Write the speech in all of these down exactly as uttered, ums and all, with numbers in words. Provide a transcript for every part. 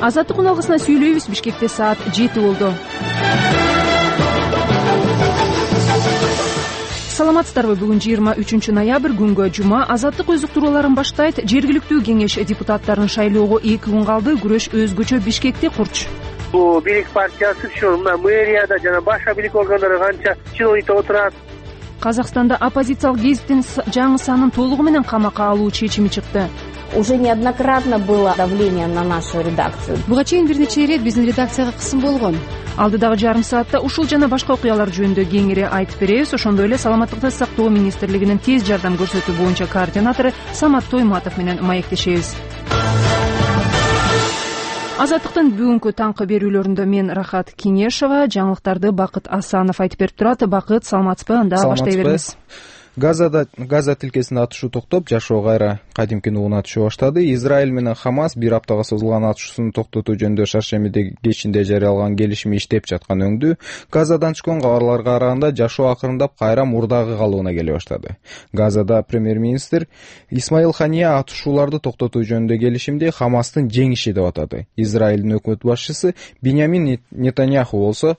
Азаттык үналгысына сүйлөйбүз. Бишкекте саат жети болду. Саламатсыздарбы? Бүгүн жыйырма үчүнчү ноябрь, күнгө жума. Азаттык өз уктурууларын баштайт. Жергиликтүү кеңеш депутаттарын шайлоого эки күн калды. Күрөш өзгөчө Бишкекте курч. Бул бийлик партиясы ушул мына мэрияда жана башка бийлик органдары канча чиновниктер отурат. Казакстанда оппозициялык гезиттин жаңы санын толугу менен камакка алуу чечими чыкты. Уже неоднократно было давление на нашу редакцию. Буга чейин бир нече ирет биздин редакцияга кысым болгон. Алдыдагы жарым саатта ушул жана башка окуялар жөнүндө кеңири айтып беребиз. Ошондой эле Саламаттыкты сактоо министрлигинин тез жардам көрсөтүү боюнча координатору Самат Тойматов менен маектешебиз. Азаттыктын бүгүнкү таңкы берүүлөрүндө мен Рахат Кинешова, жаңылыктарды Бакыт Асанов айтып берип турат. Бакыт, саламатсызбы? Анда баштай беребиз. Газада Газа тилкесинде атышуу токтоп, жашоо кайра кадимки нугуна түшө баштады. Израиль менен Хамас бир аптага созулган атышууну токтотуу жөнүндө Шаршембиде кечинде жарыялаган келишими иштеп жаткан өңдү. Газадан чыккан кабарларга караганда жашоо акырындап кайра мурдагы калыбына келе баштады. Газада премьер-министр Исмаил Хания атышууларды токтотуу жөнүндө келишимди Хамастын жеңиши деп атады. Израилдин өкмөт башчысы Биньямин Нетаньяху болсо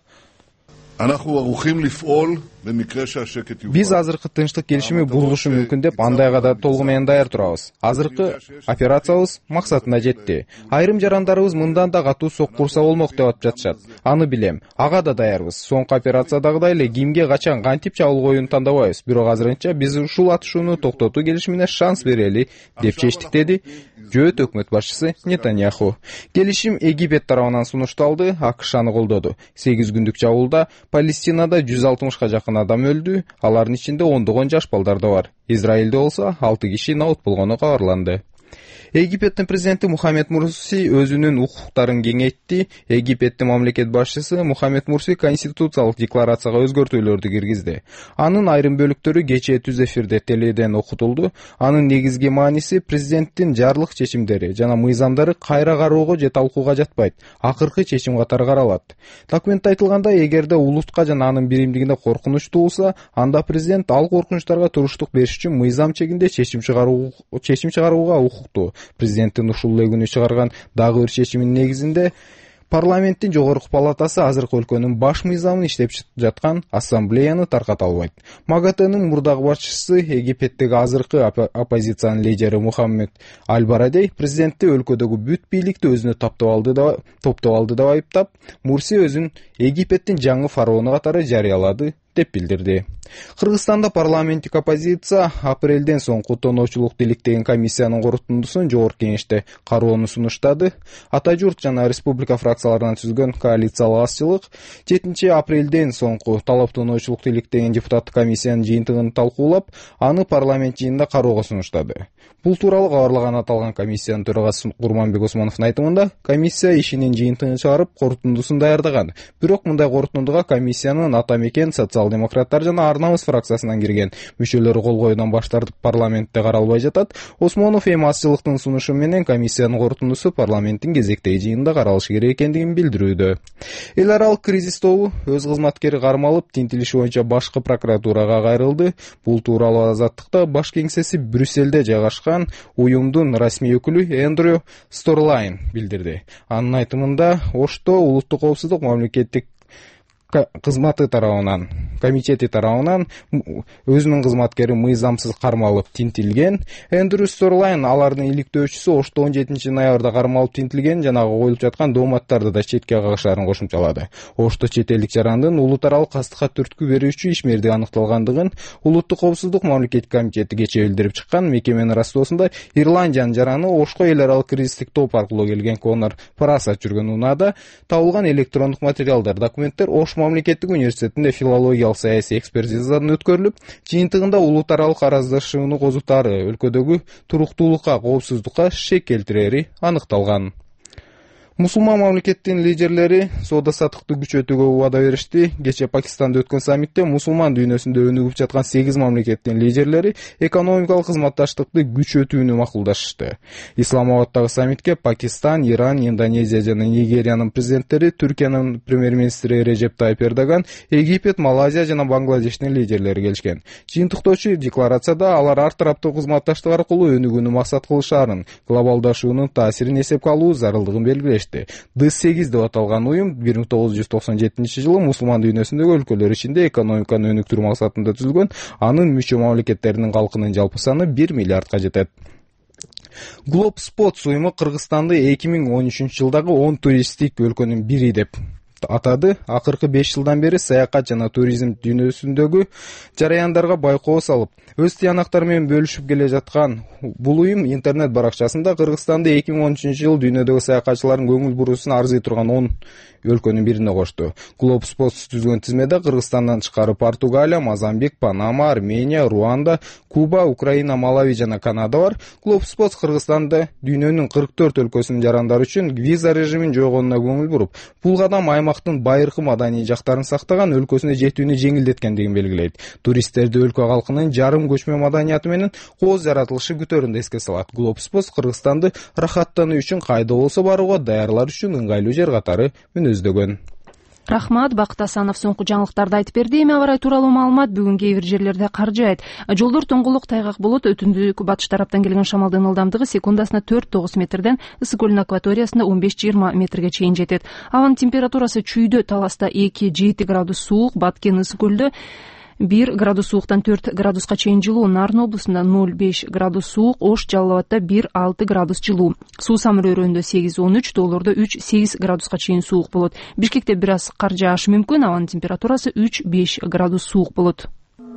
биз азыркы тынчтык келишими бузулушу мүмкүн деп андайга да толугу менен даяр турабыз. Азыркы операциябыз максатына жетти. Айрым жарандарыбыз мындан да катуу соккурса болмок деп атып жатышат. Аны билем. Ага да даярбыз. Соңку операциядагыдай эле кимге качан кантип чабуул коюуну тандабайбыз. Бирок азырынча биз ушул атышууну токтотуу келишимине шанс берели деп чечтик, деди жөөт өкмөт башчысы Нетаньяху. Келишим Египет тарабынан сунушталды, АКШ аны колдоду. сегиз күндүк чабуулда Палестинада жүз алтымышка жакын адам өлдү, алардын ичинде ондогон жаш балдар да бар. Израилде болсо алты киши набыт болгону кабарланды. Египеттин президенти Мухаммед Мурси өзүнүн укуктарын кеңейтти. Египеттин мамлекет башчысы Мухаммед Мурси конституциялык декларацияга өзгөртүүлөрдү киргизди. Анын айрым бөлүктөрү кечээ түз эфирде теледен окутулду. Анын негизги мааниси президенттин жарлык чечимдери жана мыйзамдары кайра кароого же талкууга жатпайт, акыркы чечим катары каралат. Документте айтылгандай, эгерде улутка жана анын биримдигине коркунуч туулса, анда президент ал коркунучтарга туруштук бериш үчүн мыйзам чегинде чечим чыгаруу чечим чыгарууга укуктуу. Президенттин ушул эле күнү чыгарган дагы бир чечиминин негизинде парламенттин жогорку палатасы азыркы өлкөнүн баш мыйзамын иштеп жаткан ассамблеяны тарката албайт. МАГАТЭнин мурдагы башчысы, Египеттеги азыркы оппозициянын лидери Мухаммед Аль-Барадей президентти өлкөдөгү бүт бийликти өзүнө таптап алды да топтоп алды деп айыптап, Мурси өзүн Египеттин жаңы фараону катары жарыялады деп билдирди. Кыргызстанда парламенттик оппозиция апрелден соң тоноочулук тилектеген комиссиянын корутундусун жогорку кеңеште кароону сунуштады. Ата журт жана республика фракцияларынан түзүлгөн коалициялык азчылык жетинчи апрелден соңку талап тоноочулук тилектеген депутаттык комиссиянын жыйынтыгын талкуулап, аны парламент жыйынында кароого сунуштады. Бул тууралуу кабарлаган аталган комиссиянын төрагасы Курманбек Осмоновдун айтымында, комиссия ишинин жыйынтыгын чыгарып, корутундусун даярдаган. Бирок мындай корутундуга комиссиянын ата мекен социал-демократтар жана Арнабыз фракциясынан кирген мүчөлөрү кол коюудан баш тартып парламентте каралбай жатат. Осмонов эми азчылыктын сунушу менен комиссиянын корутундусу парламенттин кезектеги жыйынында каралышы керек экендигин билдирүүдө. Эл аралык кризис тобу өз кызматкери кармалып, тинтилиш боюнча башкы прокуратурага кайрылды. Бул тууралуу Азаттыкта баш кеңсеси Брюссельде жайгашкан уюмдун расмий өкүлү Эндрю Сторлайн билдирди. Анын айтымында, Ошто улуттук коопсуздук мамлекеттик кызматы тарабынан, комитети тарабынан өзүнүн кызматкери мыйзамсыз кармалып тинтилген. Эндрю Сторлайн алардын иликтөөчүсү Ошто он жетинчи ноябрда кармалып тинтилген жана коюлуп жаткан дооматтарды да четке кагышларын кошумчалады. Ошто чет элдик жарандын улут аралык кастыкка түрткү берүүчү ишмердиги аныкталгандыгын улуттук коопсуздук мамлекеттик комитети кечээ билдирип чыккан. Мекеменин растоосунда Ирландиянын жараны Ошко эл аралык кризистик топ аркылуу келген Конор Прасат жүргөн унаада табылган электрондук материалдар, документтер Ош мамлекеттик университетинде филологиялык саясий экспертизадан өткөрүлүп, жыйынтыгында улут аралык араздашууну козутаары, өлкөдөгү туруктуулукка, коопсуздукка шек келтирери аныкталган. Мусулман мамлекеттин лидерлери соода саттыкты күчөтүүгө убада беришти. Кечээ Пакистанда өткөн саммитте мусулман дүйнөсүндө өнүгүп жаткан сегиз мамлекеттин лидерлери экономикалык кызматташтыкты күчөтүүнү макулдашты. Исламабаддагы саммитке Пакистан, Иран, Индонезия жана Нигериянын президенттери, Түркиянын премьер-министри Режеп Тайип Эрдоган, Египет, Малайзия жана Бангладештин лидерлери келишкен. Жыйынтыктоочу декларацияда алар ар тараптуу кызматташтык аркылуу өнүгүүнү максат кылышаарын, глобалдашуунун таасирин эсепке алуу зарылдыгын белгилешти. бирлешти. д сегиз деп аталган уюм бир миң тогуз жүз токсон жетинчи жылы мусулман дүйнөсүндөгү өлкөлөр ичинде экономиканы өнүктүрүү максатында түзүлгөн. Анын мүчө мамлекеттеринин калкынын жалпы саны бир миллиардка жетет. Globe Spots уюму Кыргызстанды эки миң он үчүнчү жылдагы он туристтик өлкөнүн бири деп атады. Акыркы беш жылдан бери саякат жана туризм дүйнөсүндөгү жараяндарга байкоо салып, өз тыянактары менен бөлүшүп келе жаткан бул уюм интернет баракчасында Кыргызстанды эки миң он үчүнчү жылы дүйнөдөгү саякатчылардын көңүл бурусуна арзый турган он өлкөнүн бирине кошту. Globe Spots түзгөн тизмеде Кыргызстандан тышкары Португалия, Мозамбик, Панама, Армения, Руанда, Куба, Украина, Малави жана Канада бар. Globe Spots Кыргызстанда дүйнөнүн кырк төрт өлкөсүнүн жарандары үчүн виза режимин жойгонуна көңүл буруп, бул кадам аймактын байыркы маданий жактарын сактаган, өлкөсүнө жетүүнү жеңилдеткендигин белгилейт. Туристтерди өлкө калкынын жарым көчмө маданияты менен кооз жаратылышы күтөрүндө эске салат. Globe Spots Кыргызстанды рахаттануу үчүн кайда болсо барууга даярлар үчүн ыңгайлуу жер катары мүнөздөгөн. Рахмат, Бакыт Асанов соңку жаңылыктарды айтып берди. Эми аба ырайы тууралуу маалымат. Бүгүн кээ бир жерлерде кар жаайт. Жолдор тоңголук, тайгак болот. Өтүндүк батыш тараптан келген шамалдын ылдамдыгы секундасына төрт тогуз метрден Ысык көлүнүн акваториясында он беш жыйырма метрге чейин жетет. Абанын температурасы чүйдө Таласта эки жети градус суук, Баткен Ысык көлдө бир градус сууктан төрт градуска чейин жылуу, Нарын облусунда ноль беш градус суук, Ош, Жалал Абадда бир алты градус жылуу. Суу Самыр өрөөнүндө сегиз он үч, Тоолордо үч сегиз градуска чейин суук болот. Бишкекте бир аз кар жаашы мүмкүн, абанын температурасы үч беш градус суук болот.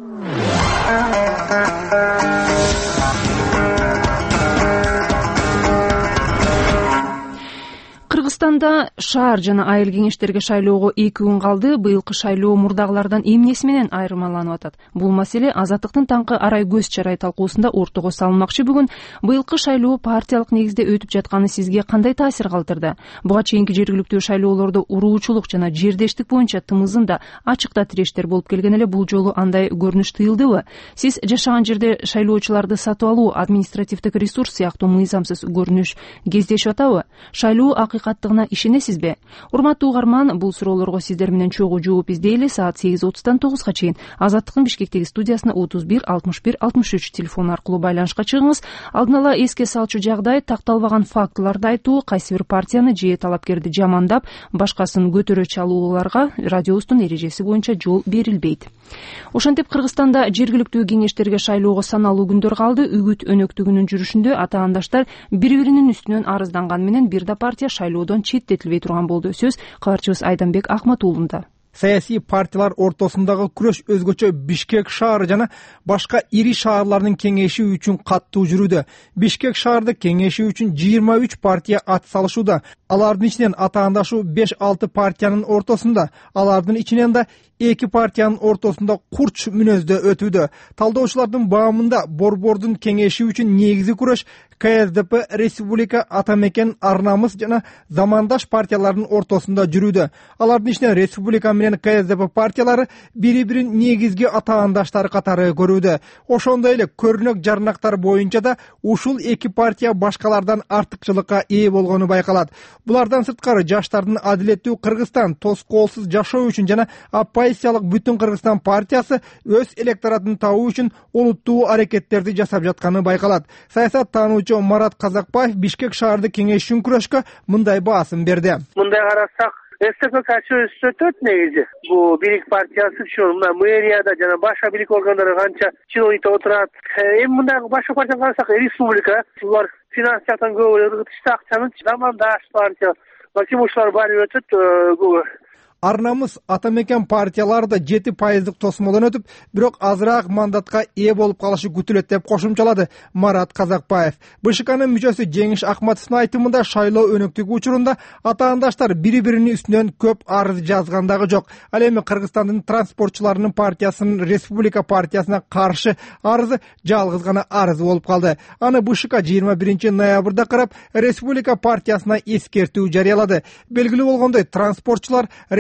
Кыргызстанда шаар жана айыл кеңештерге шайлоого эки күн калды. Быйылкы шайлоо мурдагылардан эмнеси менен айырмаланып атат? Бул маселе Азаттыктын таңкы арай көз чарай талкуусунда ортого салынмакчы. Бүгүн быйылкы шайлоо партиялык негизде өтүп жатканы сизге кандай таасир калтырды? Буга чейинки жергиликтүү шайлоолордо уруучулук жана жердештик боюнча тымызында ачыкта тирештер болуп келген эле, бул жолу андай көрүнүш тыйылдыбы? Сиз жашаган жерде шайлоочуларды сатып алуу, административдик ресурс сыяктуу мыйзамсыз көрүнүш кездешип атабы? Шайлоо акыйкаттыгына ишенесизби? Урматтуу угарман, бул суроолорго сиздер менен чогуу жооп издейли. Саат сегиз отуздан тогузга чейин Азаттыктын Бишкектеги студиясына отуз бир алтымыш бир алтымыш үч телефон аркылуу байланышка чыгыңыз. Алдын ала эске салчу жагдай, такталбаган фактыларды айтуу, кайсы бир партияны же талапкерди жамандап, башкасын көтөрө чалууларга радиобуздун эрежеси боюнча жол берилбейт. Ошентип Кыргызстанда жергиликтүү кеңештерге шайлоого саналуу күндөр калды. Үгүт өнөктүгүнүн жүрүшүндө ата-андаштар бири-биринин үстүнөн арызданган менен бир да партия шайлоодон четтетилбей турган болду. Сөз кабарчыбыз Айданбек Ахматуулунда. Саясий партиялар ортосундагы күрөш өзгөчө Бишкек шаары жана башка ири шаарлардын кеңеши үчүн каттуу жүрүүдө. Бишкек шаарды кеңеши үчүн жыйырма үч партия ат салышууда. Алардын ичинен ата-андашуу беш алты партиянын ортосунда, алардын ичинен да эки партиянын ортосунда курч мүнөздө өтүүдө. Талдоочулардын баамында Борбордун кеңеши үчүн негизи күрөш ка эс дэ пэ, Республика, Ата мекен, Ар намыс жана Замандаш партияларынын ортосунда жүрүүдө. Алардын ичинен Республика менен ка эс дэ пэ партиялары бири-бирин негизги ата-андаштар катары көрүүдө. Ошондой эле көрүнөк жарнактар боюнча да ушул эки партия башкалардан артыкчылыкка ээ болгону байкалат. Булардан сырткары Жаштардын адилеттүү Кыргызстан, тоскоолсуз жашоо үчүн жана оппозициялык Бүтүн Кыргызстан партиясы өз электоратын табуу үчүн олуттуу аракеттерди жасап жатканы байкалат. Саясат таануучу Марат Казакбаев Бишкек шаарды кеңеш үчүн күрөшкө мындай баасын берди. Мындай карасак, эс дэ пэ качуу өтөт негизи. Бул бирик партиясы үчүн мына мэрияда жана башка бирик органдары канча чиновниктер отурат. Эми мындай башка партияны карасак, республика, булар финанс жактан көп ыргытышты акчаны Замандаш партия, максим ушулар баары өтөт. Ар намыс, Ата мекен партиялары да жети пайыздык тосмодон өтүп, бирок азыраак мандатка ээ болуп калышы күтүлөт деп кошумчалады Марат Казакбаев. бэ шэ канын мүчөсү Жеңиш Акматовдун айтымында шайлоо өнөктүгү учурунда ата-андаштар бири-биринин үстүнөн көп арыз жазган дагы жок. Ал эми Кыргызстандын транспортчуларынын партиясынын Республика партиясына каршы арызы жалгыз гана арыз болуп калды. Аны бэ шэ ка жыйырма биринчи ноябрда карап Республика партиясына эскертүү жарыялады. Белгилүү болгондой, транспортчулар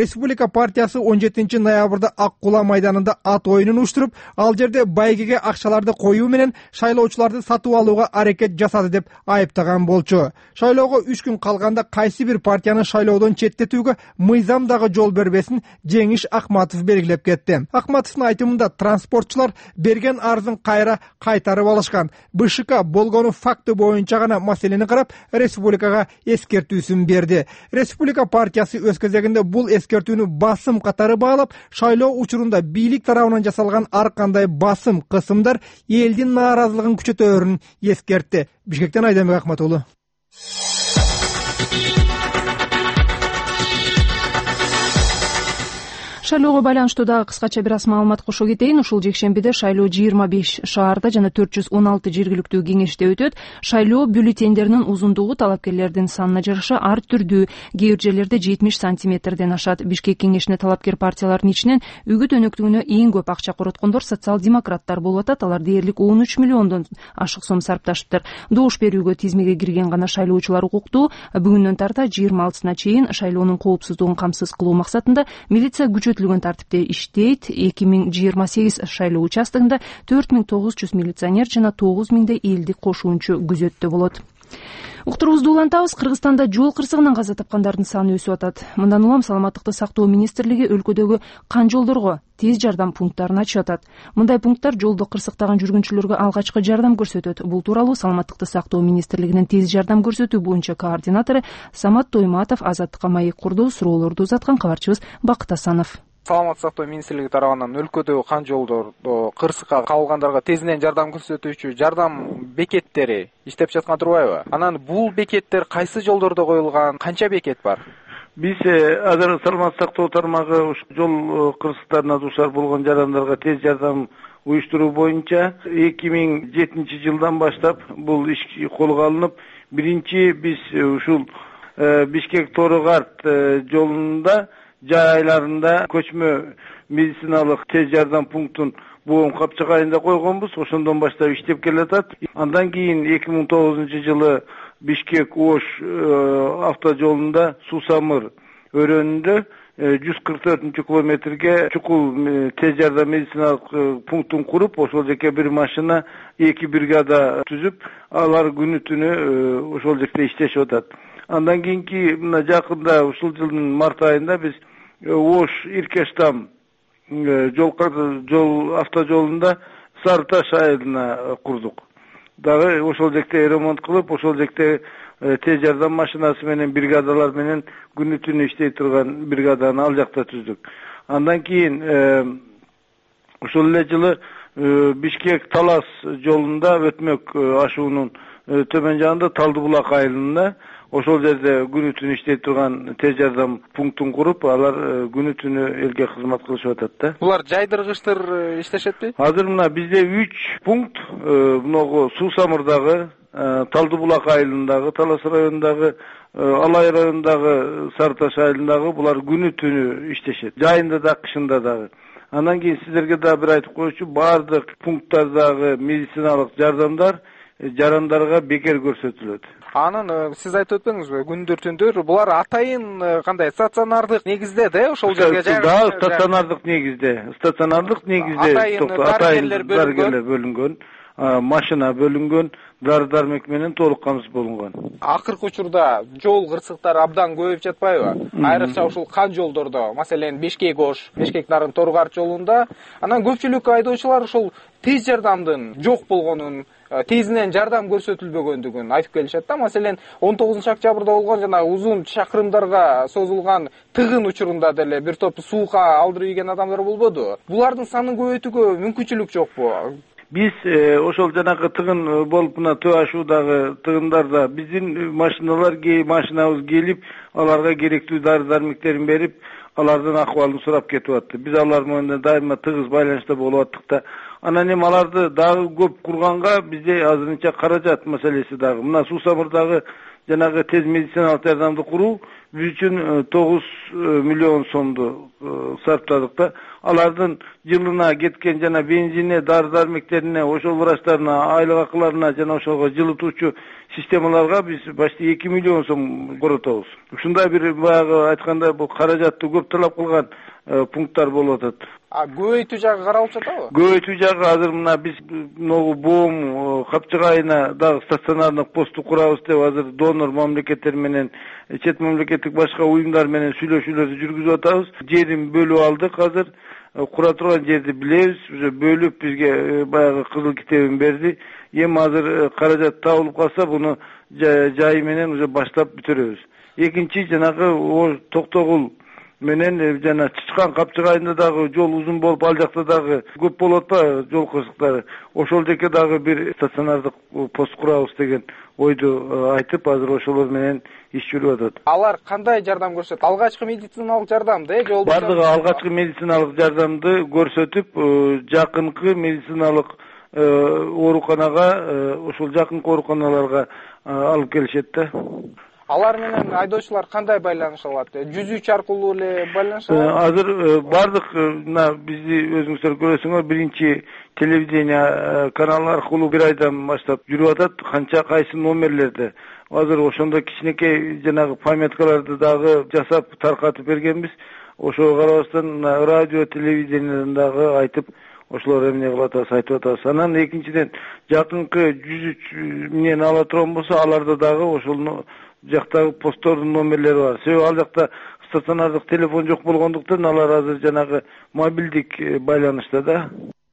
Республика партиясы он жетинчи ноябрда Ак Кула майданында ат оюнун уюштуруп, ал жерде байгеге акчаларды коюу менен шайлоочуларды сатып алууга аракет жасады деп айыптаган болчу. Шайлоого үч күн калганда кайсы бир партияны шайлоодон четтетүүгө мыйзам дагы жол бербесин Жеңиш Акматов белгилеп кетти. Акматовдун айтымында транспортчулар берген арызын кайра кайтарып алышкан. БШК болгону факты боюнча гана маселени карап, республикага эскертүүсүн берди. Республика партиясы өз кезегинде бул эскертүүнү басым катары баалап, шайлоо учурунда бийлик тарабынан жасалган ар кандай басым кысымдар элдин нааразылыгын күчөтөөрүн эскертти. Бишкектен Айдамбек Акмат уулу. Шайлоого байланыштуу дагы кыскача бир аз маалымат кошо кетейин. Ушул жекшембиде шайлоо жыйырма беш шаарда жана төрт жүз он алты жергиликтүү кеңеште өтөт. Шайлоо бюллетендеринин узундугу талапкерлердин санына жараша ар түрдүү. Кээ бир жерлерде жетимиш сантиметрден ашат. Бишкек кеңешине талапкер партиялардын ичинен үгүт өнөктүгүнө эң көп акча короткондор социал-демократтар болуп атат. Алар дээрлик он үч миллиондон ашык сом сарпташыптыр. Добуш берүүгө тизмеге кирген гана шайлоочулар укуктуу. Бүгүндөн тарта жыйырма алтысына чейин шайлоонун коопсуздугун камсыз кылуу максатында милиция күчөтүлгөн тартипте иштейт. эки миң жыйырма сегиз шайлоо участогунда төрт миң тогуз жүз милиционер жана тогуз миңдей элдик кошуунчу күзөттө болот. Уктурубузду улантабыз. Кыргызстанда жол кырсыгынан каза тапкандардын саны өсүп атат. Мындан улам саламаттыкты сактоо министрлиги өлкөдөгү кан жолдорго тез жардам пункттарын ачып атат. Мындай пункттар жолдо кырсыктаган жүргүнчүлөргө алгачкы жардам көрсөтөт. Бул тууралуу саламаттыкты сактоо министрлигинин тез жардам көрсөтүү боюнча координатору Самат Тойматов Азаттыкка маек курду. Суроолорду узаткан кабарчыбыз Бакыт Асанов. Саламаттык сактоо министрлиги тарабынан өлкөдөгү кан жолдордо кырсыкка кабылгандарга тезинен жардам көрсөтүүчү жардам бекеттери иштеп жаткан турбайбы? Анан бул бекеттер кайсы жолдордо коюлган? Канча бекет бар? Биз азыр саламаттык сактоо тармагы жол кырсыктарына дуушар болгон жарандарга тез жардам уюштуруу боюнча эки миң жетинчи жылдан баштап бул иш колго алынып, биринчи биз ушул Бишкек Торугарт жолунда жайларында көчмө медициналык тез жардам пунктун Боом Капчагайында койгонбуз. Ошондон баштап иштеп келатат. Андан кийин эки миң тогузунчу жылы Бишкек Ош автожолунда Сусамыр өрөөнүндө жүз кырк төртүнчү километрге чукул тез жардам медициналык пунктун куруп, ошол жерге бир машина, эки бригада түзүп, алар күнү түнү ошол жерде иштешип атат. Андан кийинки мына жакында ушул жылдын март айында биз Ош Иркештам жол жол автожолунда Сары Таш айылына курдук. Дагы ошол жерде ремонт кылып, ошол жерде тез жардам машинасы менен бригадалар менен күнү түнү иштей турган бригаданы ал жакта түздүк. Андан кийин ошол эле жылы Бишкек Талас жолунда өтмөк ашуунун төмөн жагында Талдыбулак айылында ошол жерде күнү түнү иштей турган тез жардам пунктун куруп, алар күнү түнү элге кызмат кылышып атат да. Булар жайдыргычтыр иштешетпи? Азыр мына бизде үч пункт, мыногу Сусамырдагы, Талдыбулак айылындагы, Талас районундагы, Алай районундагы, Сары Таш айылындагы булар күнү түнү иштешет. Жайында да, кышында дагы. Андан кийин сиздерге да бир айтып коечу, бардык пункттардагы медициналык жардамдар жарандарга бекер көрсөтүлөт. Анын сиз айтып өтпөңүзбү, күндөр түндөр булар атайын кандай стационардык негизде да ошол жерге жайгашып? Да, стационардык негизде, стационардык негизде атайын дарыгерлер бөлүнгөн, машина бөлүнгөн, дары-дармек менен толук камсыз болунган. Акыркы учурда жол кырсыктары абдан көбөйүп жатпайбы? Айрыкча ушул кан жолдордо, маселен Бишкек Ош, Бишкек Нарын Торугарт жолунда, анан көпчүлүк айдоочулар ушул тез жардамдын жок болгонун, тезинен жардам көрсөтүлбөгөндүгүн айтып келишет да. Маселен он тогузунчу октябрда болгон жана узун чакырымдарга созулган тыгын учурунда деле бир топ суукка алдырып ийген адамдар болбоду. Булардын санын көбөйтүүгө мүмкүнчүлүк жокпу? Биз ошол жанагы тыгын болуп мына төө ашуудагы тыгындарда биздин машиналар машинабыз келип, аларга керектүү дары-дармектерин берип, алардын акыбалын сурап кетип атты. Биз алар менен дайыма тыгыз байланышта болуп аттык да, Анан эми аларды дагы көп курганга бизде азырынча каражат маселеси дагы. Мына Суу Самырдагы жанагы тез медициналык жардамды куруу биз үчүн тогуз миллион сомду сарптадык да. Алардын жылына кеткен жана бензине, дары-дармектерине, ошол врачтарына, айлык акыларына жана ошолго жылытуучу системаларга биз почти эки миллион сом коротобуз. Ушундай бир баягы айткандай бул каражатты көп талап кылган пункттар болуп атат. А көбөйтүү жагы каралып жатабы? Көбөйтүү жагы азыр мына биз могу Боом, Капчыгайына дагы стационардык посту курабыз деп азыр донор мамлекеттер менен, чет мамлекеттик башка уюмдар менен сүйлөшүүлөрдү жүргүзүп атабыз. Жерин бөлүп алдык азыр. Кура турган жерди билебиз, уже бөлүп бизге баягы кызыл китебин берди. Эми азыр каражат табылып калса, буну жайы менен уже баштап бүтүрөбүз. Экинчи жанагы Токтогул менен жана Чычкан Капчыгайында дагы жол узун болуп, ал жакта дагы көп болот па жол кырсыктары. Ошол жерге дагы бир стационардык пост курабыз деген ойду айтып, азыр ошолор менен иш жүрүп атат. Алар кандай жардам көрсөтөт? Алгачкы медициналык жардамды, э, жолдо бардыгы алгачкы медициналык жардамды көрсөтүп, жакынкы медициналык ооруканага, ошол жакынкы ооруканаларга алып келишет да. Алар менен айдоочулар кандай байланыша алат? Жүзүүчү аркылуу эле байланыша алат? Азыр бардык мына бизди өзүңүздөр көрөсүңөр, биринчи телевидение каналы аркылуу бир айдан баштап жүрүп атат, канча кайсы номерлерде. Азыр ошондо кичинекей жанагы памяткаларды дагы жасап таркатып бергенбиз. Ошого карабастан радио, телевидениеден дагы айтып, ошолор эмне кылып атабыз, айтып атабыз. Анан экинчиден жакынкы жүз үч менен ала турган болсо, аларда дагы ошол жактагы посттордун номерлери бар. Себеби ал жакта стационардык телефон жок болгондуктан алар азыр жанагы мобилдик байланышта да.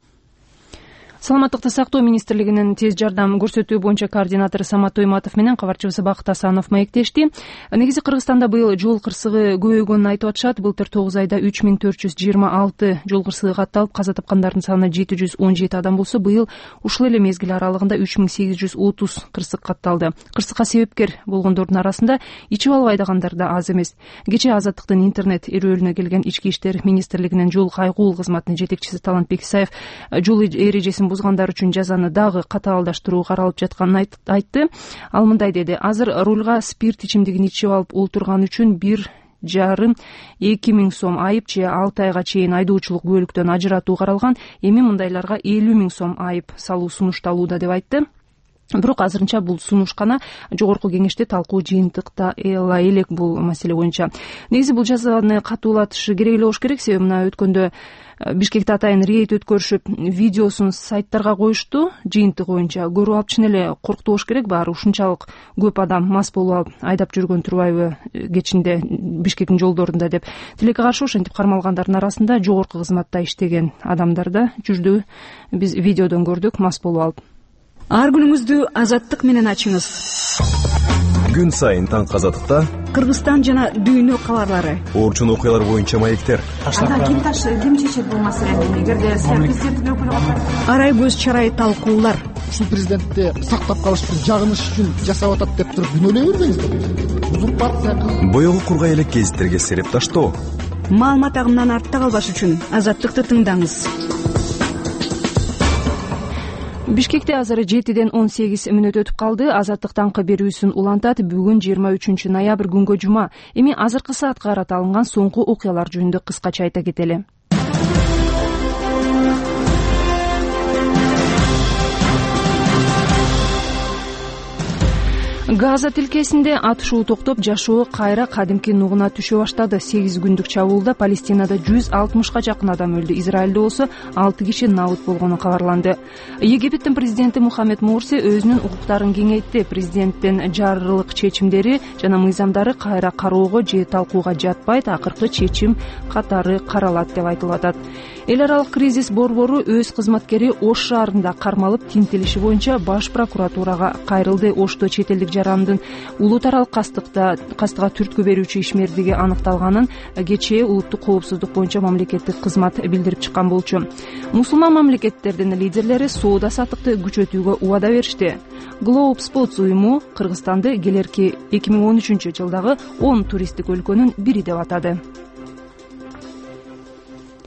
Саламаттыкты сактоо министрлигинин тез жардам көрсөтүү боюнча координатору Самат Тойматов менен кабарчыбыз Бакыт Асанов маектешти. Негизи Кыргызстанда быйыл жол кырсыгы көбөйгөнүн айтып атышат. Былтыр тогуз айда үч миң төрт жүз жыйырма алты жол кырсыгы катталып, каза тапкандардын саны жети жүз он жети адам болсо, быйыл ушул эле мезгил аралыгында үч миң сегиз жүз отуз кырсык катталды. Кырсыкка себепкер болгондордун арасында ичип алып айдагандар да аз эмес. Кечээ Азаттыктын интернет эрөөлүнө келген Ички иштер министрлигинин жол кайгуу кызматынын жетекчиси Талантбек Исаев жол эрежесин бузгандар үчүн жазаны дагы катаалдаштыруу каралып жатканын айтты. Ал мындай деди: азыр рульга спирт ичимдигин ичип алып олтурган үчүн бир жарым эки миң сом айып же алты айга чейин айдоочулук көлүктөн ажыратуу каралган. Эми мындайларга элүү миң сом айып салуу сунушталууда деп айтты. Бирок азырынча бул сунуш гана жогорку кеңеште талкуу жыйынтыкта элек бул маселе боюнча. Негизи бул жазаны катуулатышы керек эле болуш керек. Себеби мына өткөндө Бишкекте атайын рейд өткөрүшүп, видеосун сайттарга коюшту жыйынтык боюнча. Көрүп алып чын эле корктуу болуш керек. Баары ушунчалык көп адам мас болуп алып айдап жүргөн турбайбы кечинде Бишкектин жолдорунда деп. Тилекке каршы ошентип кармалгандардын арасында жогорку кызматта иштеген адамдар да жүрдү. Биз видеодон көрдүк, мас болуп алып. Ар күнүңүздү Азаттык менен ачыңыз. Күн сайын таңкы Азаттыкта Кыргызстан жана дүйнө кабарлары, орчун окуялар боюнча маектер. Анда ким таш ким чечет бул маселени? Эгерде президенттин өкүлү арай көз чарай талкуулар. Ушул президентти сактап калыштын жагыныш үчүн жасап атат деп туруп күнөөлөй бербеңиздер. Узурпация. Боёгу кургай элек гезиттерге сереп таштоо. Маалымат агымынан артта калбаш үчүн Азаттыкты тыңдаңыз. Бишкекте азыр жетиден он сегиз мүнөт өтүп калды. Азаттык таңкы берүүсүн улантат. Бүгүн жыйырма үчүнчү ноябрь күнгө жума. Эми азыркы саатка карата алынган соңку окуялар жөнүндө кыскача айта кетели. Газа тилкесинде атышуу токтоп, жашоо кайра кадимки нугуна түшө баштады. сегиз күндүк чабуулда Палестинада жүз алтымышка жакын адам өлдү. Израилде болсо алты киши набыт болгону кабарланды. Египтин президенти Мухаммед Мурси өзүнүн укуктарын кеңейтти. Президенттин жарылык чечимдери жана мыйзамдары кайра кароого же талкууга жатпайт, акыркы чечим катары каралат деп айтылып атат. Эл аралык кризис борбору өз кызматкери Ош шаарында кармалып, тинтелиши боюнча баш прокуратурага кайрылды. Ошто чет элдик жарандын улут аралык кастыкта кастыга түрткү берүүчү ишмердиги аныкталганын кечээ улуттук коопсуздук боюнча мамлекеттик кызмат билдирип чыккан болчу. Мусулман мамлекеттердин лидерлери соода саттыкты күчөтүүгө убада беришти. Globe Sports уюму Кыргызстанды келерки эки миң он үчүнчү жылдагы он туристтик өлкөнүн бири деп атады.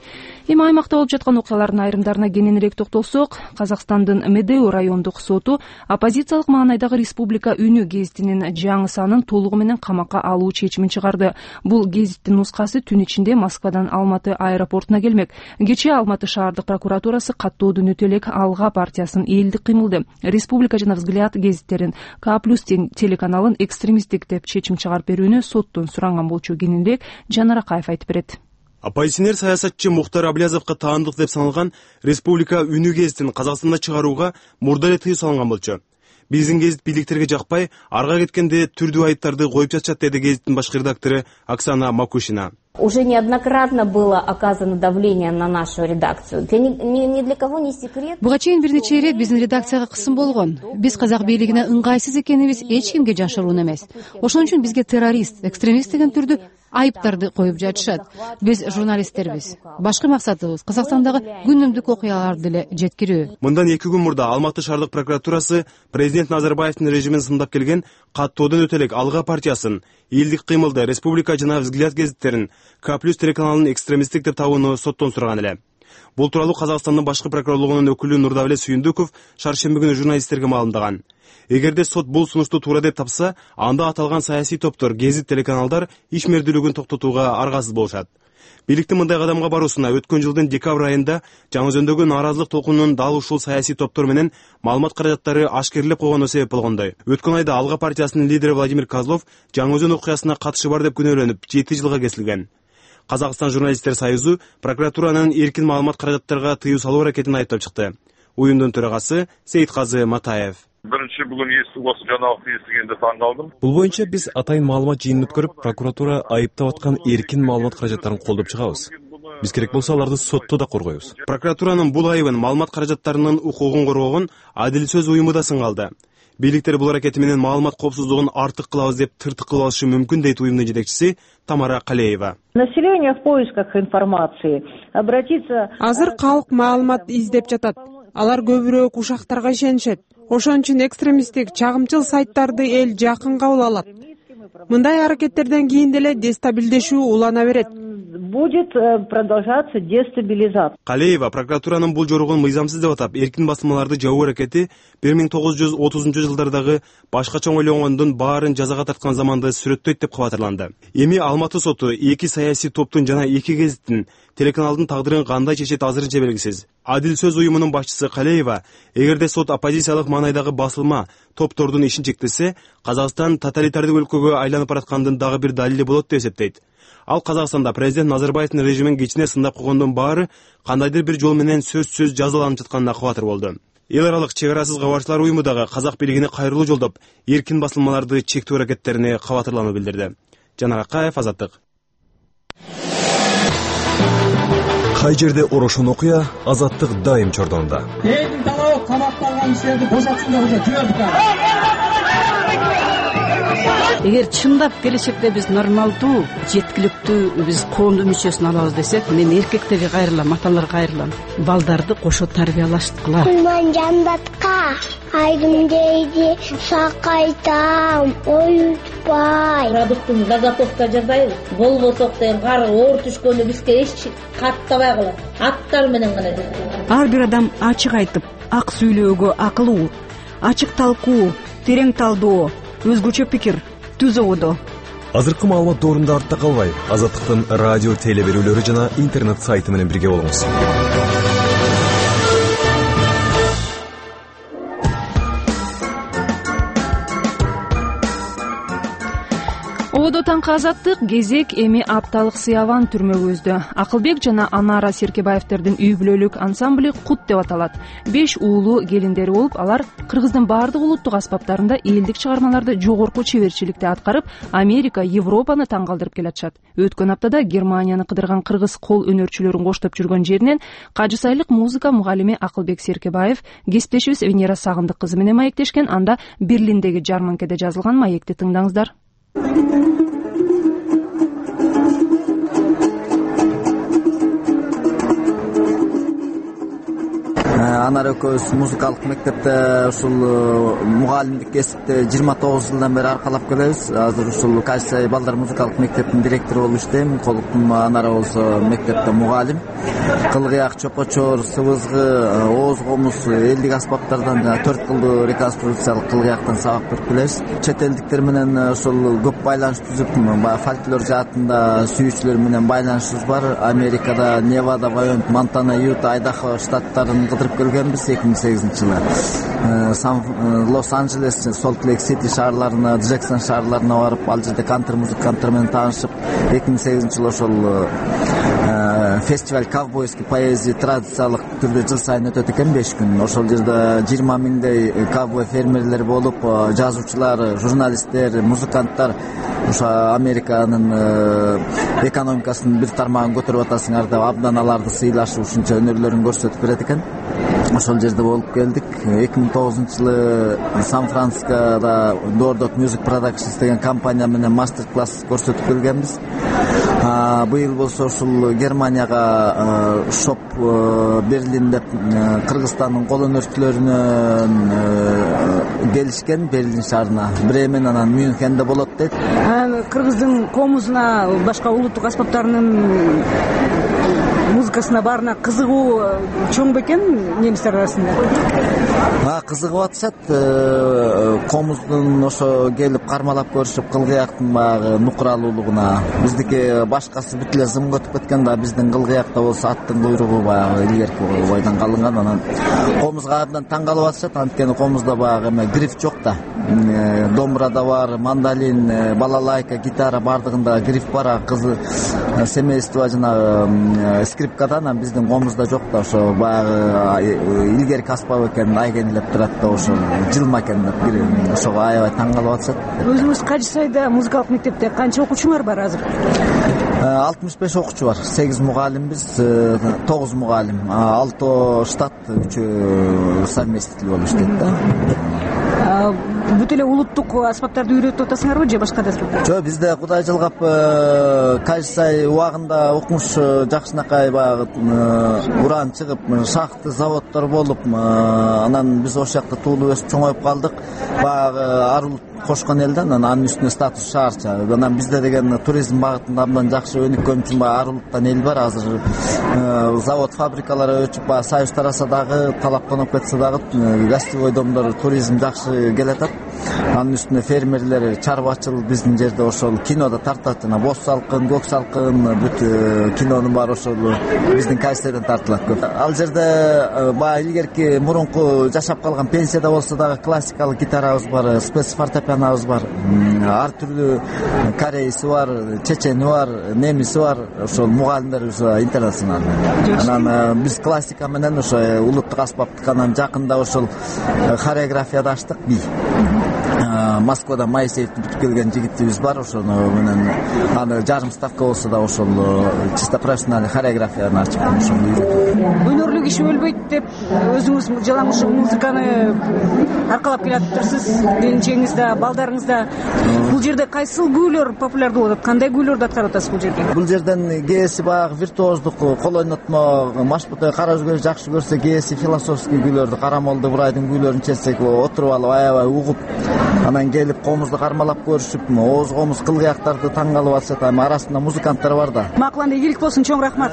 Эми аймакта болуп жаткан окуялардын айрымдарына кененирээк токтолсок, Казакстандын Медеу райондук соту оппозициялык маанайдагы Республика үнү гезитинин жаңы санын толугу менен камакка алуу чечимин чыгарды. Бул гезиттин нускасы түн ичинде Москвадан Алматы аэропортуна келмек. Кечээ Алматы шаардык прокуратурасы каттоо дүнөтө элек Алга партиясынын элдик кыймылды, Республика жана Взгляд гезиттерин К плюс телеканалын экстремисттик деп чечим чыгарып берүүнү соттон суранган болчу. Кененирээк Жанар Акаев айтып берет. Оппозиционер саясатчы Мухтар Аблязовго таандык деп саналган Республика үнү гезитин Казакстанда чыгарууга мурда эле тыюу салынган болчу. Биздин гезит бийликтерге жакпай, арга кеткенде түрдүү айыптарды коюп жатышат, деди гезиттин башкы редактору Оксана Макушина. Уже неоднократно было оказано давление на нашу редакцию. Для ни, ни, ни для кого не секрет. Буга чейин бир нече ирет биздин редакцияга кысым болгон. Биз казак бийлигине ыңгайсыз экенибиз эч кимге жашыруун эмес. Ошон үчүн бизге террорист, экстремист деген түрдүү айыптарды коюп жатышат. Биз журналисттербиз. Башкы максатыбыз Казакстандагы күнүмдүк окуяларды деле жеткирүү. Мындан эки күн мурда Алматы шаардык прокуратурасы президент Назарбаевдин режимин сындап келген каттоодон өтө элек Алга партиясын, элдик кыймылды, Республика жана Взгляд гезиттерин К плюс телеканалын экстремисттик деп табууну соттон сураган эле. Бул тууралуу Казакстандын башкы прокурорлугунун өкүлү Нурдавлет Сүйүндүков шаршемби күнү журналисттерге маалымдаган. Эгерде сот бул сунушту туура деп тапса, анда аталган саясий топтор, гезит, телеканалдар ишмердүүлүгүн токтотууга аргасыз болушат. Бийликтин мындай кадамга баруусуна өткөн жылдын декабрь айында Жаңы Өзөндөгү нааразылык толкунунун дал ушул саясий топтор менен маалымат каражаттары ашкерелеп койгону себеп болгондой. Өткөн айда Алга партиясынын лидери Владимир Козлов Жаңы Өзөн окуясына катышы бар деп күнөөлөнүп жети жылга кесилген. Казакстан журналисттер союзу прокуратуранын эркин маалымат каражаттарга тыюу салуу аракетин айыптап чыкты. Уюмдун төрагасы Сейитказы Матаев. Биринчи бүгүн эстип осы жаңалыкты эстегенде таң калдым. Бул боюнча биз атайын маалымат жыйынын өткөрүп, прокуратура айыптап аткан эркин маалымат каражаттарын колдоп чыгабыз. Биз керек болсо аларды сотто да коргойбуз. Прокуратуранын бул айыбын маалымат каражаттарынын укугун коргогон Адил сөз уюму да сынгалды. Бийликтер бул аракети менен маалымат коопсуздугун артык кылабыз деп тыртык кылып алышы мүмкүн, дейт уюмдун жетекчиси Тамара Калеева. Население в поисках информации обратиться. Азыр калк маалымат издеп жатат. Алар көбүрөөк ушактарга ишенишет. Ошон үчүн экстремисттик чагымчыл сайттарды эл жакын кабыл алат. Мындай аракеттерден кийин деле дестабилдешүү улана берет. Будет продолжаться дестабилизация. Калеева прокуратуранын бул жоругун мыйзамсыз деп атап, эркин басмаларды жабуу аракети бир миң тогуз жүз отузунчу жылдардагы башка чоң ойлонгондун баарын жазага тарткан заманды сүрөттөйт деп кабатырланды. Эми Алматы соту эки саясий топтун жана эки гезиттин, телеканалдын тагдырын кандай чечет азырынча белгисиз. Адил сөз уюмунун башчысы Калеева, эгерде сот оппозициялык маанайдагы басылма топтордун ишин чектесе, Казакстан тоталитардык өлкөгө айланып бараткандын дагы бир далили болот деп эсептейт. Ал Казакстанда президент Назарбаевдин режимин кичине сындап койгондун баары кандайдыр бир жол менен сөзсүз жазаланып жатканына кабатыр болду. Эл аралык чек арасыз кабарчылар уюму дагы казак бийлигине кайрылуу жолдоп, эркин басылмаларды чектөө аракеттерине кабатырлануу билдирди. Жанар Акаев, Азаттык. Кай жерде орошон окуя, Азаттык дайым чордонда. Элдин талабы камакталган кишилерди бошотсундар, уже жибердик. Эгер чындап келечекте биз нормалдуу, жеткиликтүү биз коомдун мүчөсүн алабыз десек, мен эркектерге кайрылам, аталарга кайрылам. Балдарды кошо тарбиялаштыкыла. Кулман жандатка айдым дейди, сакайтам, оютпай. Продуктун заготовка жасайбыз. Болбосок деген кар оор түшкөндө бизге эч каттабай калат. Аттар менен гана жасайбыз. Ар бир адам ачык айтып, ак сүйлөөгө акылуу, ачык талкуу, терең талдоо, өзгөчө пикир түзөдө. Азыркы маалымат доорунда артта калбай, Азаттыктын радио теле берүүлөрү жана интернет сайты менен бирге болуңуз. Ободо таңкы Азаттык кезек эми апталык сыяван түрмөгө өздү. Акылбек жана Анара Серкебаевтердин үй бүлөлүк ансамбли Кут деп аталат. Беш уулу келиндери болуп, алар Кыргыздын баардык улуттук аспаптарында элдик чыгармаларды жогорку чеберчиликте аткарып, Америка, Европаны таң калтырып келатышат. Өткөн аптада Германияны кыдырган кыргыз кол өнөрчүлөрүн коштоп жүргөн жеринен Кажысайлык музыка мугалими Акылбек Серкебаев кесиптешибиз Венера Сагындык кызы менен маектешкен, анда Берлиндеги жарманкеде жазылган маекти тыңдаңыздар. Анар экөөбүз музыкалык мектепте ушул мугалимдик кесипте жыйырма тогуз жылдан бери аркалап келебиз. Азыр ушул Кайсай балдар музыкалык мектептин директору болуп иштейм. Колуктум Анар болсо мектепте мугалим. Кылгыяк, чокочор, сыбызгы, ооз комуз, элдик аспаптардан жана төрт кылдуу реконструкциялык кылгыяктан сабак берип келебиз. Чет элдиктер менен ушул көп байланыш түзүп, баягы фольклор жаатында сүйүүчүлөр менен байланышыбыз бар. Америкада, Невада, Вайоминг, Монтана, Юта, Айдахо штаттарын кыдырып келгенбиз эки миң сегизинчи жылы. Лос-Анджелес, Солт-Лейк-Сити шаарларына, Джексон шаарларына барып, ал жерде кантри музыканттар менен таанышып, эки миң сегизинчи жылы ошол фестиваль ковбойский поэзия традициялык түрдө жыл сайын өтөт экен, беш күн. Ошол жерде жыйырма миңдей ковбой фермерлер болуп, жазуучулар, журналисттер, музыканттар ошо Американын экономикасынын бир тармагын көтөрүп атасыңар деп абдан аларды сыйлашып, ушунча өнөрлөрүн көрсөтүп берет экен. Ошол жерде болуп келдик. эки миң тогузунчу жылы Сан-Францискода Doordog Music Productions деген компания менен мастер-класс көрсөтүп келгенбиз. Быйыл болсо ушул Германияга шоп Берлин деп Кыргызстандын кол өнөрчүлөрүнөн келишкен, Берлин шаарына. Бремен, анан Мюнхенде болот дейт. Кыргыздын комузуна, башка улуттук аспаптарынын музыкасына баарына кызыгуу чоң бекен немистер арасында? Кызыгып атышат. Комуздун ошо келип кармалап көрүшүп, кылгыяктын баягы нукуралуулугуна. Биздики башкасы бүт эле зым көтүп кеткен да, биздин кылгыякта болсо аттын куйругу баягы илгерки бойдон калынган. Анан комузга абдан таң калып атышат, анткени комузда баягы эме гриф жок да. Домбурада бар, мандолин, балалайка, гитара бардыгында гриф бар. Кызы семейство жана скрипкадан, а биздин комузда жок да. Ошо баягы илгерки аспап экен, айгенелеп турат да, ошо жылма экен деп, ошого аябай таң калып атышат. Өзүңүз Кайсайда музыкалык мектепте канча окуучуңар бар азыр? алтымыш беш окуучу бар. сегиз мугалимбиз, тогуз мугалим, алты штат, үчөө совместитель болуп иштейт да. Бүт эле улуттук аспаптарды үйрөтүп атасыңарбы же башка да аспаптар? Жок, бизде Кудай жылгап Кайсай убагында окумуш жакшынакай баягы уран чыгып, шахты, заводдор болуп, анан биз ошол жакта туулуп өсүп чоңоюп калдык. Баягы ар улут кошкон эл да, анан үстүнө статус шаарча. Анан бизде деген туризм багытында абдан жакшы өнүккөн үчүн баягы ар улуттан эл бар. Азыр завод, фабрикалар өчүп, баягы союз тараса дагы, талаптанып кетсе дагы гостевой домдор, туризм жакшы келатат. Анын үстүнө фермерлер, чарбачыл биздин жерде ошол кинода тартат, жана Боз салкын, Көк салкын, бүт кинонун баары ошол биздин Кайсайдан тартылат көп. Ал жерде баягы илгерки мурунку жашап калган пенсияда болсо дагы классикалык гитарабыз бар, спец фортепианобуз бар. Ар түрдүү корейси бар, чечени бар, немиси бар. Ошол мугалимдерибиз интернационалдуу. Анан биз классика менен ошо улуттук аспаптык, анан жакында ошол хореографияда ачтык би. Москвада Моисеевди бүтүп келген жигитибиз бар, ошону менен аны жарым ставка болсо да ошол чисто профессиональный хореографияны ачып ошол үйрөтөт. Өнөрлүк иш өлбөйт деп өзүңүз жалаң ушул музыканы аркалап келатыптырсыз. Келинчегиңиз да, балдарыңыз да. Бул жерде кайсыл күүлөр популярдуу болот? Кандай күүлөрдү аткарып атасыз бул жерде? Бул жерден кээси баягы виртуоздук, кол ойнотмо, машбутай кара өзгөрү жакшы көрсө, кээси философский күүлөрдү, Карамолду Бурайдын күүлөрүн чечсек, отуруп алып аябай угуп, анан келип комузду кармалап көрүшүп, ооз комуз, кылгыяктарды таң калып атышат. Арасында музыканттар бар да. Макуланда ийгилик болсун, чоң рахмат.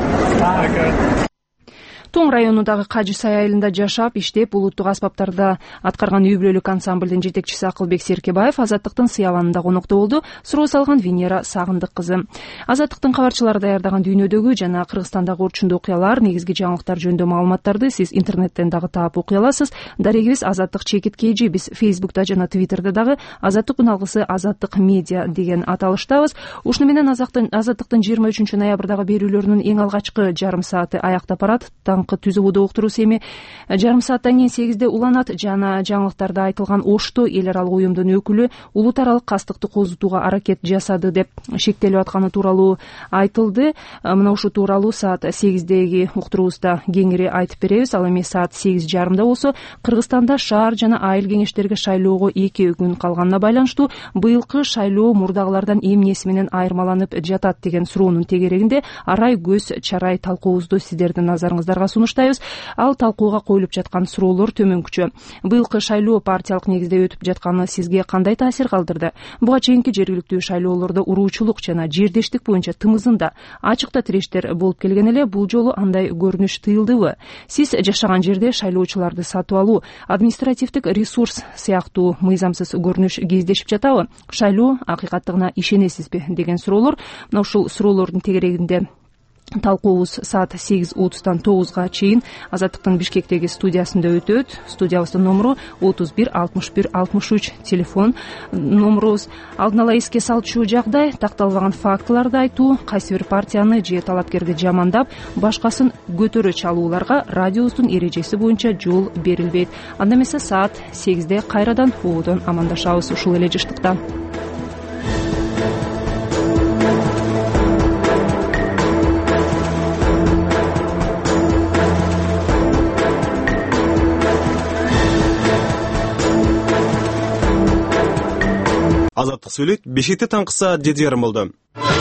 Рахмат. Тоң районундагы Кажысай айылында жашап, иштеп, улуттук аспаптарда аткарган үй бүлөлүк ансамблдин жетекчиси Акылбек Серкебаев Азаттыктын сыяланында конокто болду. Суроо салган Венера Сагындык кызы. Азаттыктын кабарчылары даярдаган дүйнөдөгү жана Кыргызстандагы орчундуу окуялар, негизги жаңылыктар жөнүндө маалыматтарды сиз интернеттен дагы таап окуй аласыз. Дарегибиз Азаттык чекит кейжи. Биз Фейсбукта жана Твиттерде дагы Азаттык үналгысы Азаттык медиа деген аталыштабыз. Ушуну менен Азаттыктын жыйырма үчүнчү ноябрдагы берүүлөрүнүн эң алгачкы жарым сааты аякта барат. Түзүп уктуруусу эми жарым сааттан кийин сегизде уланат. Жана жаңылыктарда айтылган Ошто эл аралык уюмдун өкүлү улут аралык кастыкты козутууга аракет жасады деп шектелип атканы тууралуу айтылды. Мына ушул тууралуу саат сегиздеги уктуруубузда кеңири айтып беребиз. Ал эми саат сегиз жарымда болсо Кыргызстанда шаар жана айыл кеңештерге шайлоого эки күн калганына байланыштуу быйылкы шайлоо мурдагылардан эмнеси менен айырмаланып жатат деген суроонун тегерегинде арай көз чарай талкуубузду сиздердин назарыңыздарга сунуштайбыз. Ал талкууга коюлуп жаткан суроолор төмөнкүчө. Быйылкы шайлоо партиялык негизде өтүп жатканы сизге кандай таасир калтырды? Буга чейинки жергиликтүү шайлоолордо уруучулук жана жердештик боюнча тымызында ачыкта тирештер болуп келген эле, бул жолу андай көрүнүш тыйылдыбы? Сиз жашаган жерде шайлоочуларды сатып алуу, административдик ресурс сыяктуу мыйзамсыз көрүнүш кездешип жатабы? Шайлоо акыйкаттыгына ишенесизби деген суроолор. Мына ушул суроолордун тегерегинде талкуубуз саат сегиз отуздан тогузга чейин Азаттыктын Бишкектеги студиясында өтөт. Студиябыздын номуру отуз бир алтымыш бир алтымыш үч, телефон номурубуз. Алдын ала эске салчу жагдай, такталбаган фактыларды айтуу, кайсы бир партияны же талапкерди жамандап, башкасын көтөрө чалууларга радиобуздун эрежеси боюнча жол берилбейт. Анда эмесе саат сегизде кайрадан ободон амандашабыз ушул эле жыштыкта. Азаттык сүйлөйт. Бешикте таңкы саат жети жарым болду.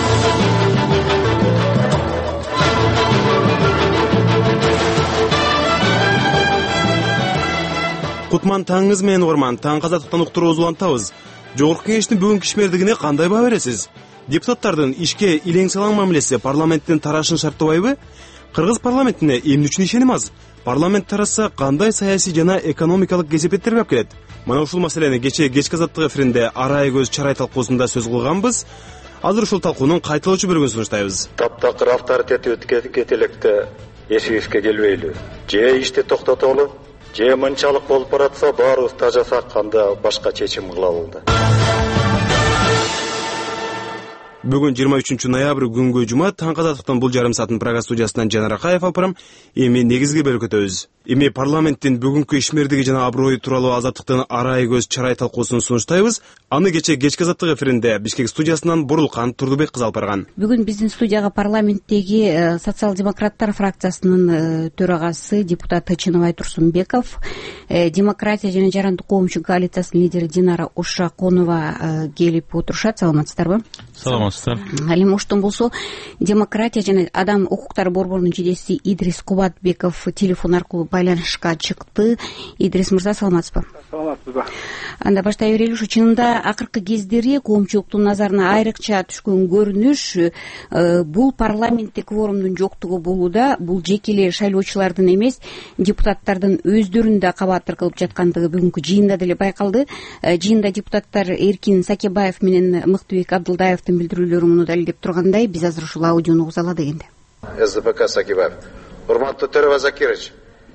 Кутман таңыңыз менен угарман, таң Азаттыктан уктуруубузду улантабыз. Жогорку кеңештин бүгүнкү ишмердигине кандай баа бересиз? Депутаттардын ишке илең салаң мамилеси парламенттин тарашын шарттабайбы? Кыргыз парламентине эмне үчүн ишеним аз? Парламент тараса кандай саясий жана экономикалык кесепеттерге алып келет? Мына ушул маселени кечээ кечки Азаттык эфиринде арай көз чарай талкуусунда сөз кылганбыз. Азыр ушул талкуунун кайталоочу бөлүгүн сунуштайбыз. Таптакыр авторитети өткөн электе эшигибизге келбейлүү. Же ишти токтотолу, же мынчалык болуп баратса баарыбыз тажасак кандай башка чечим кылалы да. Бүгүн жыйырма үчүнчү ноябрь күнгө жума, таң Азаттыктын бул жарым саатын Прага студиясынан Жанар Акаев алпырам. Эми негизги бөлүкөтөбүз. Эми парламенттин бүгүнкү ишмердиги жана аброю тууралуу Азаттыктын арай көз чарай талкуусун сунуштайбыз. Аны кечээ кечки Азаттык эфиринде Бишкек студиясынан Бурулкан Турдубек кызы алып барган. Бүгүн биздин студияга парламенттеги социал-демократтар фракциясынын төрагасы депутат Чыныбай Турсунбеков, демократия жана жарандык коомчу коалициясынын лидери Динара Ушаконова келип отурушат. Саламатсыздарбы? Саламатсыздар. Ал эми оштон болсо демократия жана адам укуктары борборунун жетекчиси Идрис Кубатбеков телефон аркылуу байланышка чыкты. Идрис мырза, саламатсызбы? Саламатсызбы. Анда баштай берели, ушу чынында акыркы кездери коомчулуктун назарына айрыкча түшкөн көрүнүш бул парламенттик кворумдун жоктугу болууда. Бул жеке эле шайлоочулардын эмес, депутаттардын өздөрүн да кабатыр кылып жаткандыгы бүгүнкү жыйында деле байкалды. Жыйында депутаттар Эркин Сакебаев менен Мыктыбек Абдылдаевдин билдирүүлөрү муну далилдеп тургандай, биз азыр ушул аудиону угузалы дегенде. СДПК Сакебаев. Урматтуу Төрөбай Закирович,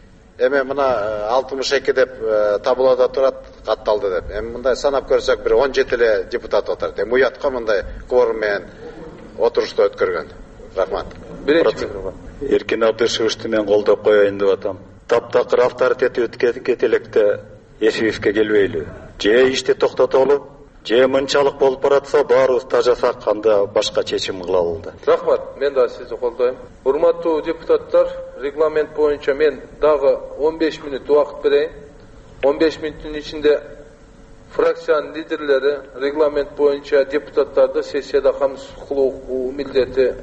эми мына алтымыш эки деп табулада турат, катталды деп. Эми мындай санап көрсөк бир он жети эле депутат отурат. Эми уятка мындай кворум менен отурушту өткөргөн. Рахмат. Биринчи Эркин Абдышевичти мен колдоп коеюн деп атам. Таптакыр авторитети өткөн электе эшигибизге келбейлүү. Же ишти токтотолу, же мынчалык болуп баратса баарыбыз тажасак кандай башка чечим кылалы да. Рахмат, мен да сизди колдойм. Урматтуу депутаттар, регламент боюнча мен дагы он беш мүнөт убакыт берейин. он беш мүнөттүн ичинде фракциянын лидерлери регламент боюнча депутаттарды сессияда камсыз кылуу милдети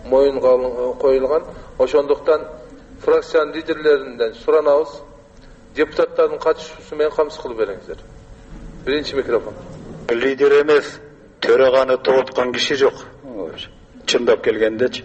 моюнга коюлган. Ошондуктан фракциянын лидерлеринен суранабыз, депутаттардын катышуусу менен камсыз кылып бериңиздер. Биринчи микрофон. Лидер эмес, төраганы тооткон киши жок. Чындап келгендечи.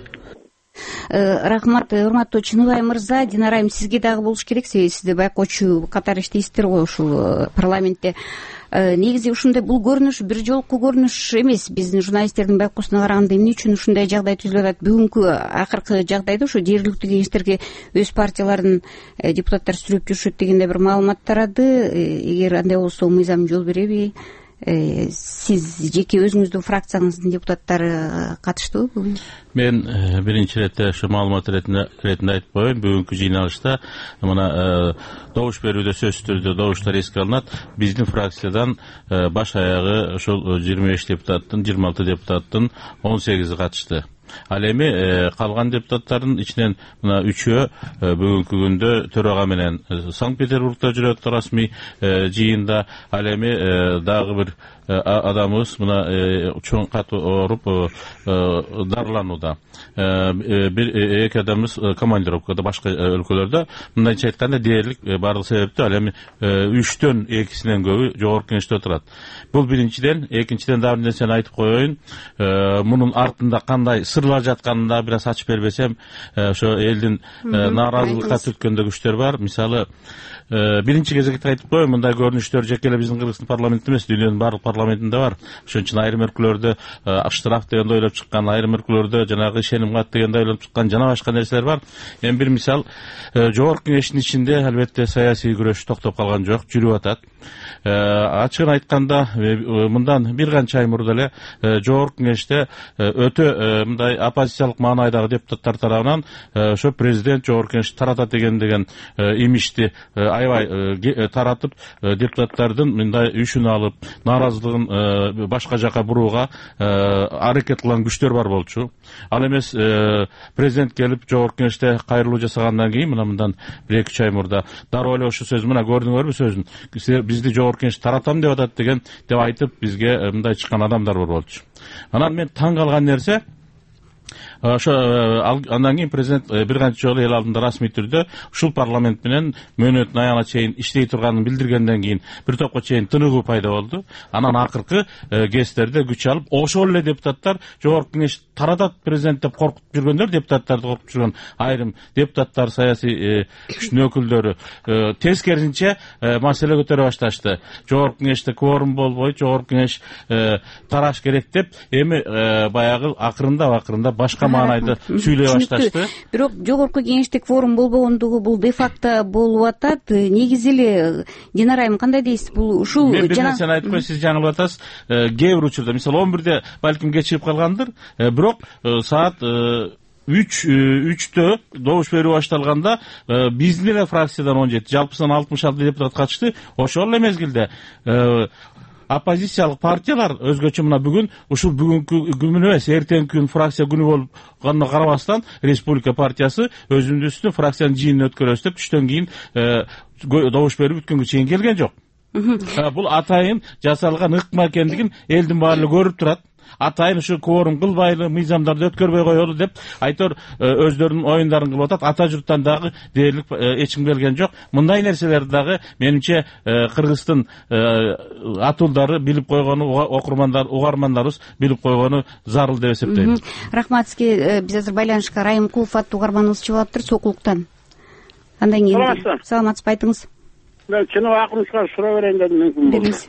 Рахмат, урматтуу Чыныбай мырза. Динарайым, сизге дагы болуш керек, себеби сизде байкоочу катары иштейсиздер го ушул парламентте. Негизи ушундай бул көрүнүш бир жолку көрүнүш эмес. Биздин журналисттердин байкоосуна караганда эмне үчүн ушундай жагдай түзүлүп атат? Бүгүнкү акыркы жагдайда ушу жергиликтүү кеңештерге өз партиялардын депутаттары сүрөп жүрүшөт дегенде бир маалымат тарады. Эгер андай болсо мыйзам жол береби? Сиз жеке өзүңүздүн фракцияңыздын депутаттары катыштыбы бүгүн? Мен биринчи иретте ушу маалымат иретинде айтып коеюн. Бүгүнкү жыйналышта мына добуш берүүдө сөзсүз түрдө добуштар эске алынат. Биздин фракциядан баш аягы ушул жыйырма беш депутаттын, жыйырма алты депутаттын он сегизи катышты. Ал эми калган депутаттардын ичинен мына үчөө бүгүнкү күндө төрага менен Санкт-Петербургда жүрөт расмий жыйында. Ал эми дагы бир адамыбыз мына чоң катуу ооруп дарыланууда. Бир эки адамыбыз командировкада башка өлкөлөрдө. Мындайча айтканда дээрлик бардык себептүү ал эми үчтөн экисинен көбү жогорку кеңеште отурат. Бул биринчиден, экинчиден дагы бир нерсени айтып коеюн. Мунун артында кандай сырлар жатканын да бир аз ачып бербесем, ошо элдин нааразылыкка түрткөндө күчтөр бар. Мисалы, биринчи кезекте айтып коеюн, мындай көрүнүштөр жеке эле биздин Кыргызстан парламентинде эмес, дүйнөнүн баардык парламентинде бар. Ошон үчүн айрым өлкөлөрдө штраф дегенди ойлоп чыккан, айрым өлкөлөрдө жанагы ишеним кат дегенди ойлоп чыккан, жана башка нерселер бар. Эми бир мисал, жогорку кеңештин ичинде албетте саясий күрөш токтоп калган жок, жүрүп атат. Ачыгын айтканда, мындан бир канча ай мурда эле жогорку кеңеште өтө мындай оппозициялык маанайдагы депутаттар тарабынан ошо президент жогорку кеңешти таратат деген деген имичти аябай таратып, депутаттардын мындай үшүн алып, нааразылыгын башка жака бурууга аракет кылган күчтөр бар болчу. Ал эмес президент келип жогорку кеңеште кайрылуу жасагандан кийин мына мындан бир эки ай мурда дароо эле ошо сөз, мына көрдүңөрбү сөзүн, бизди жогорку кеңеш таратам деп атат деген деп айтып бизге мындай чыккан адамдар бар болчу. Анан мен таң калган нерсе, ошо андан кийин президент бир канча жолу эл алдында расмий түрдө ушул парламент менен мөөнөттүн аягына чейин иштей турганын билдиргенден кийин бир топко чейин тыныгуу пайда болду. Анан акыркы кездерде күч алып, ошол эле депутаттар жогорку кеңеш таратат президент деп коркутуп жүргөндөр, депутаттарды коркутуп жүргөн айрым депутаттар, саясий күчтүн өкүлдөрү тескерисинче маселе көтөрө башташты. Жогорку кеңеште кворум болбойт, жогорку кеңеш тараш керек деп, эми баягы акырында акырында башка маанайда сүйлөй башташты. Бирок жогорку кеңеште кворум болбогондугу бул де факто болуп атат. Негизи эле Динара айым кандай дейсиз? Бул ушул жана мен бир нерсени айтып коеюн, сиз жаңылып атасыз. Кээ бир учурда, мисалы он бирде балким кечигип калгандыр, бирок саат үч үчтө добуш берүү башталганда биздин эле фракциядан он жети, жалпысынан алтымыш алты депутат катышты. Ошол эле мезгилде оппозициялык партиялар өзгөчө мына бүгүн ушул бүгүнкү күн эмес, эртеңки күн фракция күнү болгонуна карабастан Республика партиясы өзүнүн үстүнө фракциянын жыйынын өткөрөбүз деп түштөн кийин добуш берүү бүткөнгө чейин келген жок. Бул атайын жасалган ыкма экендигин элдин баары көрүп турат. Атайын ушу кворум кылбайлы, мыйзамдарды өткөрбөй коелу деп айтор өздөрүнүн оюндарын кылып атат. Ата журттан дагы дээрлик эчим келген жок. Мындай нерселерди дагы менимче Кыргыздын атуулдары билип койгону, окурмандар, угармандарыбыз билип койгону зарыл деп эсептейм. Рахмат сизге. Биз азыр байланышка Райымкулов аттуу угарманыбыз чыгып атыптыр Сокулуктан. Кандай кийин? Саламатсызбы, айтыңыз. Мен Чыныбай Акунучка суроо берейин дедим, мүмкүн болсо.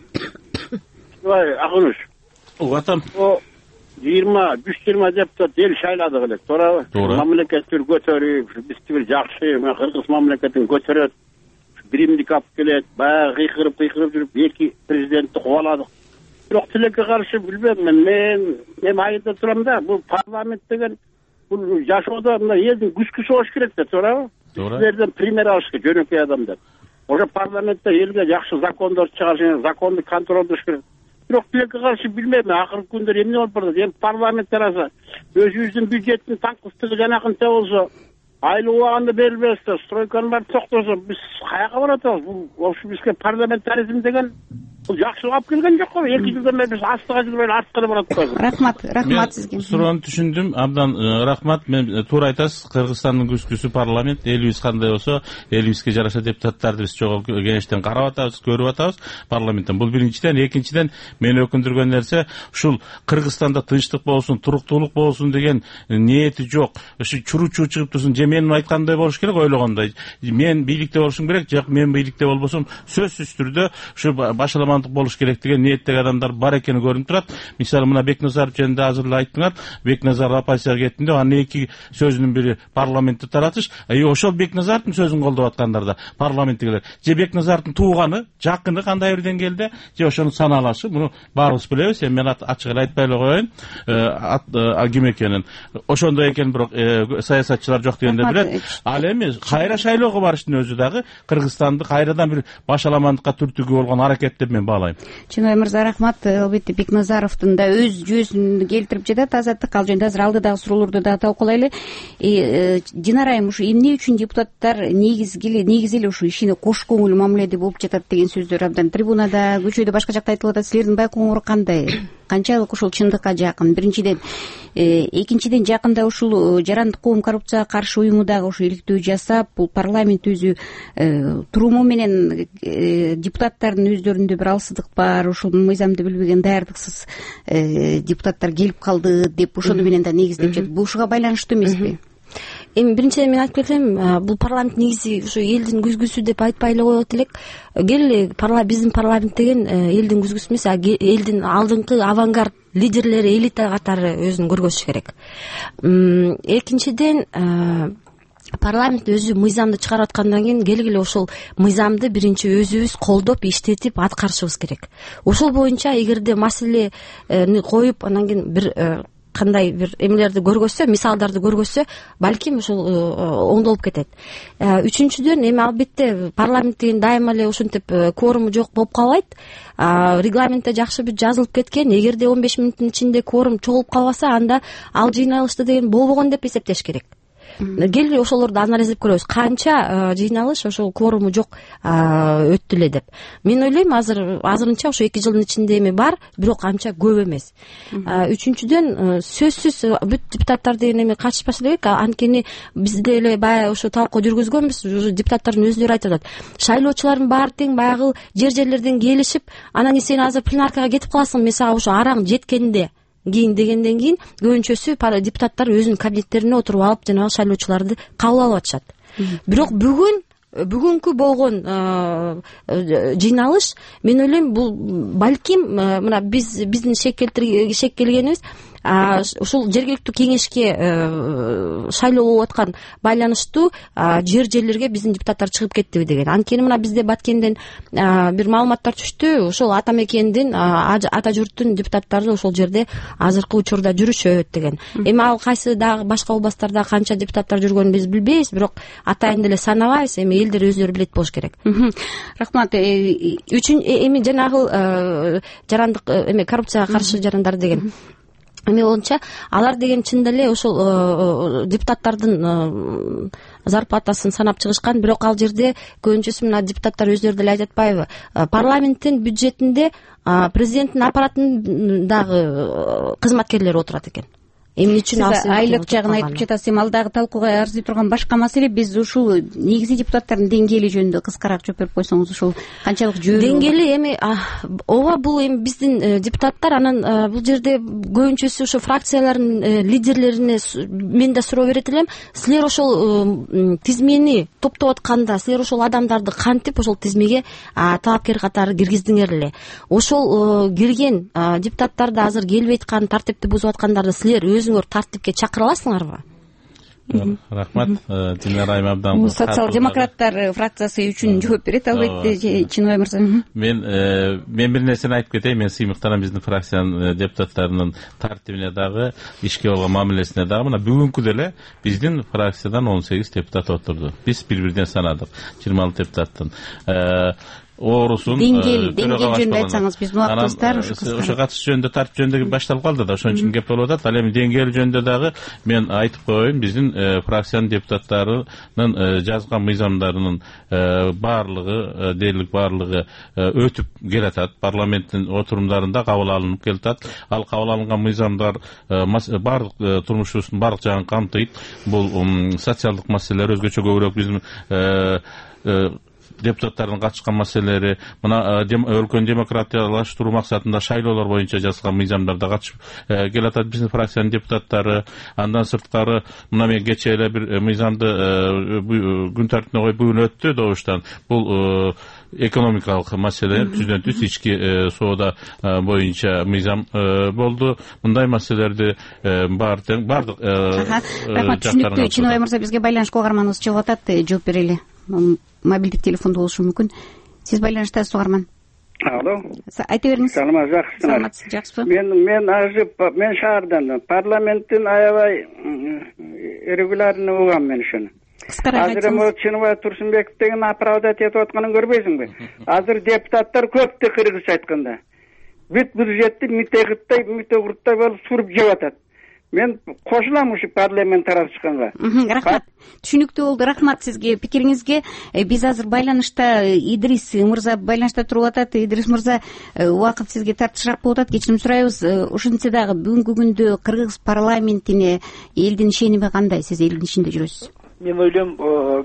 Чыныбай Акунуч. Атам. О жыйырма, жүз жыйырма депутат эл шайладык элек, туурабы? Мамлекетти көтөрүп, бизди бир жакшы, Кыргыз мамлекетин көтөрөт, биримдик алып келет, баягы кыйкырып кыйкырып жүрүп эки президентти кубаладык. Бирок тилекке каршы билбейм мен, мен эми айылда турам да, бул парламент деген бул жашоодо мына элдин күчкүсү болуш керек да, туурабы? Силерден пример алыш керек, жөнөкөй адамдар. Ошо парламентте элге жакшы закондор чыгарыш, законду контролдош керек. Бирок тилекке каршы билбейм, акыркы күндөр эмне болуп барат? Эми парламент тараса өзүбүздүн бюджеттин таңкыстыгы жанакынча болсо, айлык убагында берилбесе, стройканын баары токтосо, биз каяка барат атабыз? Бул ошо бизге парламентаризм деген бул жакшылык алып келген жок го. эки жылдан бери биз астыга жылбай арткы барат атабыз. Рахмат, рахмат сизге. Суроону түшүндүм. Абдан рахмат. Мен туура айтасыз. Кыргызстандын күчкүсү парламент, элибиз кандай болсо, элибизге жараша депутаттарды биз жогорку кеңештен карап атабыз, көрүп атабыз, парламенттен. Бул биринчиден, экинчиден мени өкүндүргөн нерсе, ушул Кыргызстанда тынчтык болсун, туруктуулук болсун деген ниети жок. Ушу чуру-чуу чыгып турсун, же менин айткандай болуш керек, ойлогондой. Мен бийликте болушум керек, жок мен бийликте болбосом, сөзсүз түрдө ушу башалама болуш керек деген ниеттеги адамдар бар экени көрүнүп турат. Мисалы мына Бекназаров жөнүндө азыр эле айттыңар. Бекназаров оппозицияга кеттинде, анын эки сөзүнүн бири парламентте таратыш. И ошол Бекназаровдун сөзүн колдоп аткандар да парламенттегилер. Же Бекназаровдун тууганы, жакыны кандай бир деңгээлде, же ошону санаалашы. Муну баарыбыз билебиз. Эми мен ачык эле айтпай эле коеюн, ким экенин. Ошондой экен, бирок саясатчылар жок дегенде билет. Ал эми кайра шайлоого барыштын өзү дагы Кыргызстанды кайрадан бир башаламандыкка түртүүгө болгон аракет деп мен мен баалайм. Чыныбай мырза, рахмат. Албетте Бекназаровдун да өз жүйөсүн келтирип жатат Азаттык. Ал жөнүндө азыр алдыдагы суроолорду да талкуулайлы. Динара айым, ушу эмне үчүн депутаттар негизги негизи эле ушу ишине кош көңүл мамиледе болуп жатат деген сөздөр абдан трибунада, көчөдө, башка жакта айтылып атат. Силердин байкооңор кандай? Канчалык ушул чындыкка жакын? Биринчиден, экинчиден, жакында ушул Жарандык коом коррупцияга каршы уюму дагы ушу иликтөө жасап, бул парламент өзү туруму менен депутаттардын өздөрүндө бир алсыздык бар, ушул мыйзамды билбеген даярдыксыз депутаттар келип калды деп ошону менен да негиздеп жатат. Бул ушуга байланыштуу эмеспи? Эми биринчиден мен айтып кетем, бул парламент негизи ушу элдин күзгүсү деп айтпай эле коет элек. Келе биздин парламент деген элдин күзгүсү эмес, элдин алдыңкы авангард лидерлери, элита катары өзүн көргөзүш керек. Экинчиден, парламент өзү мыйзамды чыгарып аткандан кийин келгиле ошол мыйзамды биринчи өзүбүз колдоп, иштетип аткарышыбыз керек. Ошол боюнча эгерде маселени коюп, анан кийин бир кандай бир эмелерди көргөзсө, мисалдарды көргөзсө, балким ушул оңдолуп кетет. Үчүнчүдөн, эми албетте парламент деген дайыма эле ушинтип кворуму жок болуп калбайт. Регламентте жакшы бир жазылып кеткен, эгерде он беш мүнөттүн ичинде кворум чогулуп калбаса, анда ал жыйналышты деген болбогон деп эсептеш керек. Келгиле ошолорду анализдеп көрөбүз. Канча жыйналыш ошол кворуму жок өттү эле деп. Мен ойлойм, азыр азырынча ошо эки жылдын ичинде эми бар, бирок анча көп эмес. Үчүнчүдөн, сөзсүз бүт депутаттар деген эми катышпашы элек, анткени бизде эле баягы ошо талкуу жүргүзгөнбүз, депутаттардын өздөрү айтып атат. Шайлоочулардын баары тең баягы жер-жерлерден келишип, анан сен азыр пленаркага кетип каласың, мен сага ошо араң жеткенде кийин дегенден кийин көбүнчөсү депутаттар өзүнүн кабинеттерине отуруп алып, жанагы шайлоочуларды кабыл алып атышат. Бирок бүгүн бүгүнкү болгон жыйналыш, мен ойлойм, бул балким мына биз биздин шек келгенибиз ушул жергиликтүү кеңешке шайлоо болуп аткан байланыштуу жер жерлерге биздин депутаттар чыгып кеттиби деген. Анткени мына бизде Баткенден бир маалыматтар түштү, ошол Ата Мекендин, ата журттун депутаттары ошол жерде азыркы учурда жүрүшөт деген. Эми ал кайсы дагы башка областтарда канча депутаттар жүргөнүн биз билбейбиз, бирок атайын деле санабайбыз. Эми элдер өздөрү билет болуш керек. Рахмат. Үчүн эми жанагы жарандык эме коррупцияга каршы жарандар деген. Эми боюнча алар деген чында эле ошол депутаттардын зарплатасын санап чыгышкан, бирок ал жерде көбүнчөсү мына депутаттар өздөрү деле айтып атпайбы, парламенттин бюджетинде президенттин аппаратынын дагы кызматкерлери отурат экен. Эмне үчүн айлык жагын айтып жатасыз? Эми ал дагы талкууга арзый турган башка маселе. Биз ушул негизи депутаттардын деңгээли жөнүндө кыскараак жооп берип койсоңуз, ушул канчалык жөө деңгээли? Эми ооба, бул эми биздин депутаттар, анан бул жерде көбүнчөсү ошо фракциялардын лидерлерине мен да суроо берет элем. Силер ошол тизмени топтоп атканда, силер ошол адамдарды кантип ошол тизмеге талапкер катары киргиздиңер эле? Ошол кирген депутаттарды азыр келбей аткан, тартипти бузуп аткандарды силер өзүңөр тартипке чакыра аласыңарбы? Рахмат. Динара айым абдан социал-демократтар фракциясы үчүн жооп берет, албетте, Чыныбай мырза. Мен мен бир нерсени айтып кетейин. Мен сыймыктанам биздин фракциянын депутаттарынын тартибине дагы, ишке болгон мамилесине дагы. Мына бүгүнкү деле биздин фракциядан он сегиз депутат отурду. Биз бири-биринен санадык, жыйырма алты депутаттын оорусун деңгэл деңгэл жөнүндө айтсаңыз, биздин убактыбыздар ошо катыш жөнүндө, тартип жөнүндө башталып калды да, ошон үчүн кеп болуп атат. Ал эми деңгэл жөнүндө дагы мен айтып коеюн, биздин фракциянын депутаттарынын жазган мыйзамдарынын баардыгы дээрлик баардыгы өтүп келатат, парламенттин отурумдарында кабыл алынып келатат. Ал кабыл алынган мыйзамдар баардык турмушубуздун баардык жагын камтыйт. Бул социалдык маселелер, өзгөчө көбүрөөк биздин депутаттардын катышкан маселелери, мына өлкөнү демократиялаштыруу максатында шайлоолор боюнча жазылган мыйзамдарда катышып келатат биздин фракциянын депутаттары. Андан сырткары, мына мен кечээ эле бир мыйзамды күн тартибине коюп бүгүн өттү добуштан. Бул экономикалык маселелер, түздөн түз ички соода боюнча мыйзам болду. Мындай маселелерди баардык баардык рахмат, түшүнүктүү. Чыныбай мырза, бизге байланышка угарманыбыз чыгып атат, жооп берели. Мобилдик телефондо болушу мүмкүн. Сиз байланыштасыз, угарман. Алло. Айта бериңиз. Саламат, жакшысыңар? Саламатсыз, жакшысызбы? Мен мен ажып, мен шаардан парламенттин аябай регулярный угам мен ушуну. кыскараак азыр эми Чыныбай Турсунбеков деген оправдать этип атканын көрбөйсүңбү? Азыр депутаттар көптү кыргызча айтканда. Бүт бюджетти митегиттай, митегурттай болуп суруп жеп атат. Мен кошулам ушу парламент таратышканга. Рахмат. Түшүнүктүү болду. Рахмат сизге, пикириңизге. Биз азыр байланышта Идрис мырза байланышта туруп атат. Идрис мырза, убакыт сизге тартышыраак болуп атат. Кечирим сурайбыз. Ошентсе дагы бүгүнкү күндө кыргыз парламентине элдин ишеними кандай? Сиз элдин ичинде жүрөсүз. Мен ойлойм,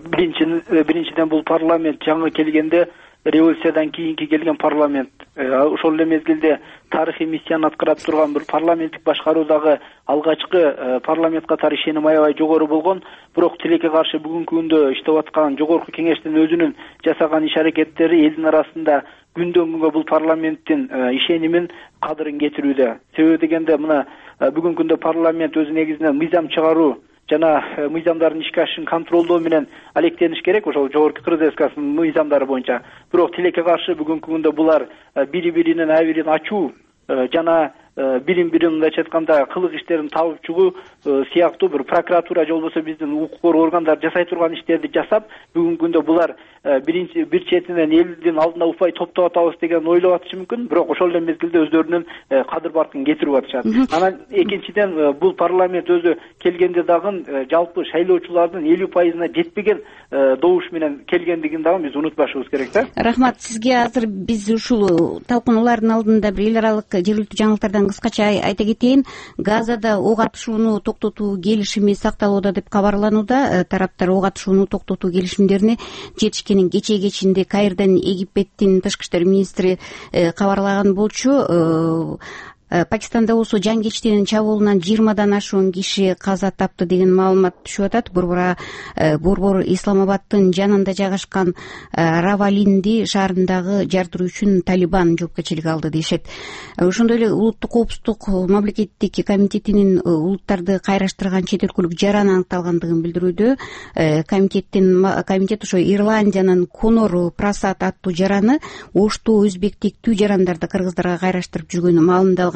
биринчиден бул парламент жаңы келгенде революциядан кийинки келген парламент, ошол эле мезгилде тарыхый миссияны аткарып турган бир парламенттик башкаруудагы алгачкы парламент катары ишеним аябай жогору болгон. Бирок тилекке каршы бүгүнкү күндө иштеп аткан жогорку кеңештин өзүнүн жасаган иш аракеттери элдин арасында күндөн күнгө бул парламенттин ишенимин, кадырын кетирүүдө. Себеби дегенде мына бүгүнкү күндө парламент өзү негизинен мыйзам чыгаруу жана мыйзамдардын ишке ашышын контролдоо менен алектениш керек, ошол жогорку Кыргыз Республикасынын мыйзамдары боюнча. Бирок тилекке каршы бүгүнкү күндө булар бири-биринин абийирин ачуу жана бирин-бирин мындайча айтканда кылык иштерин табып чыгуу сыяктуу бир прокуратура же болбосо биздин укук коргоо органдары жасай турган иштерди жасап, бүгүнкү күндө булар биринчи бир четинен элдин алдына упай топтоп атабыз деген ойлоп атышы мүмкүн, бирок ошол эле мезгилде өздөрүнүн кадыр баркын кетирип атышат. Анан экинчиден бул парламент өзү келгенде дагы жалпы шайлоочулардын элүү пайызына жетпеген добуш менен келгендигин дагы биз унутпашыбыз керек да. Рахмат сизге. Азыр биз ушул талкуулардын алдында бир эл аралык жергиликтүү жаңылыктардан кыскача айта кетейин. Газада ок атышууну токтотуу келишими сакталууда деп кабарланууда. Тараптар ок атышууну токтотуу келишимдерине жетишкенин кечээ кечинде Каирден Египеттин тышкы иштер министри кабарлаган болчу. Пакистанда болсо жангечтинин чабуулунан жыйырмадан ашуун киши каза тапты деген маалымат түшүп атат. Борбор Борбор Исламабаддын жанында жайгашкан Равалинди шаарындагы жардыруу үчүн Талибан жоопкерчилик алды дешет. Ошондой эле улуттук коопсуздук мамлекеттик комитетинин улуттарды кайраштырган чет өлкөлүк жаран аныкталгандыгын билдирүүдө. Комитеттин комитет ошо Ирландиянын Конор Прасад аттуу жараны оштуу өзбектиктүү жарандарды кыргыздарга кайраштырып жүргөнү маалымдалган.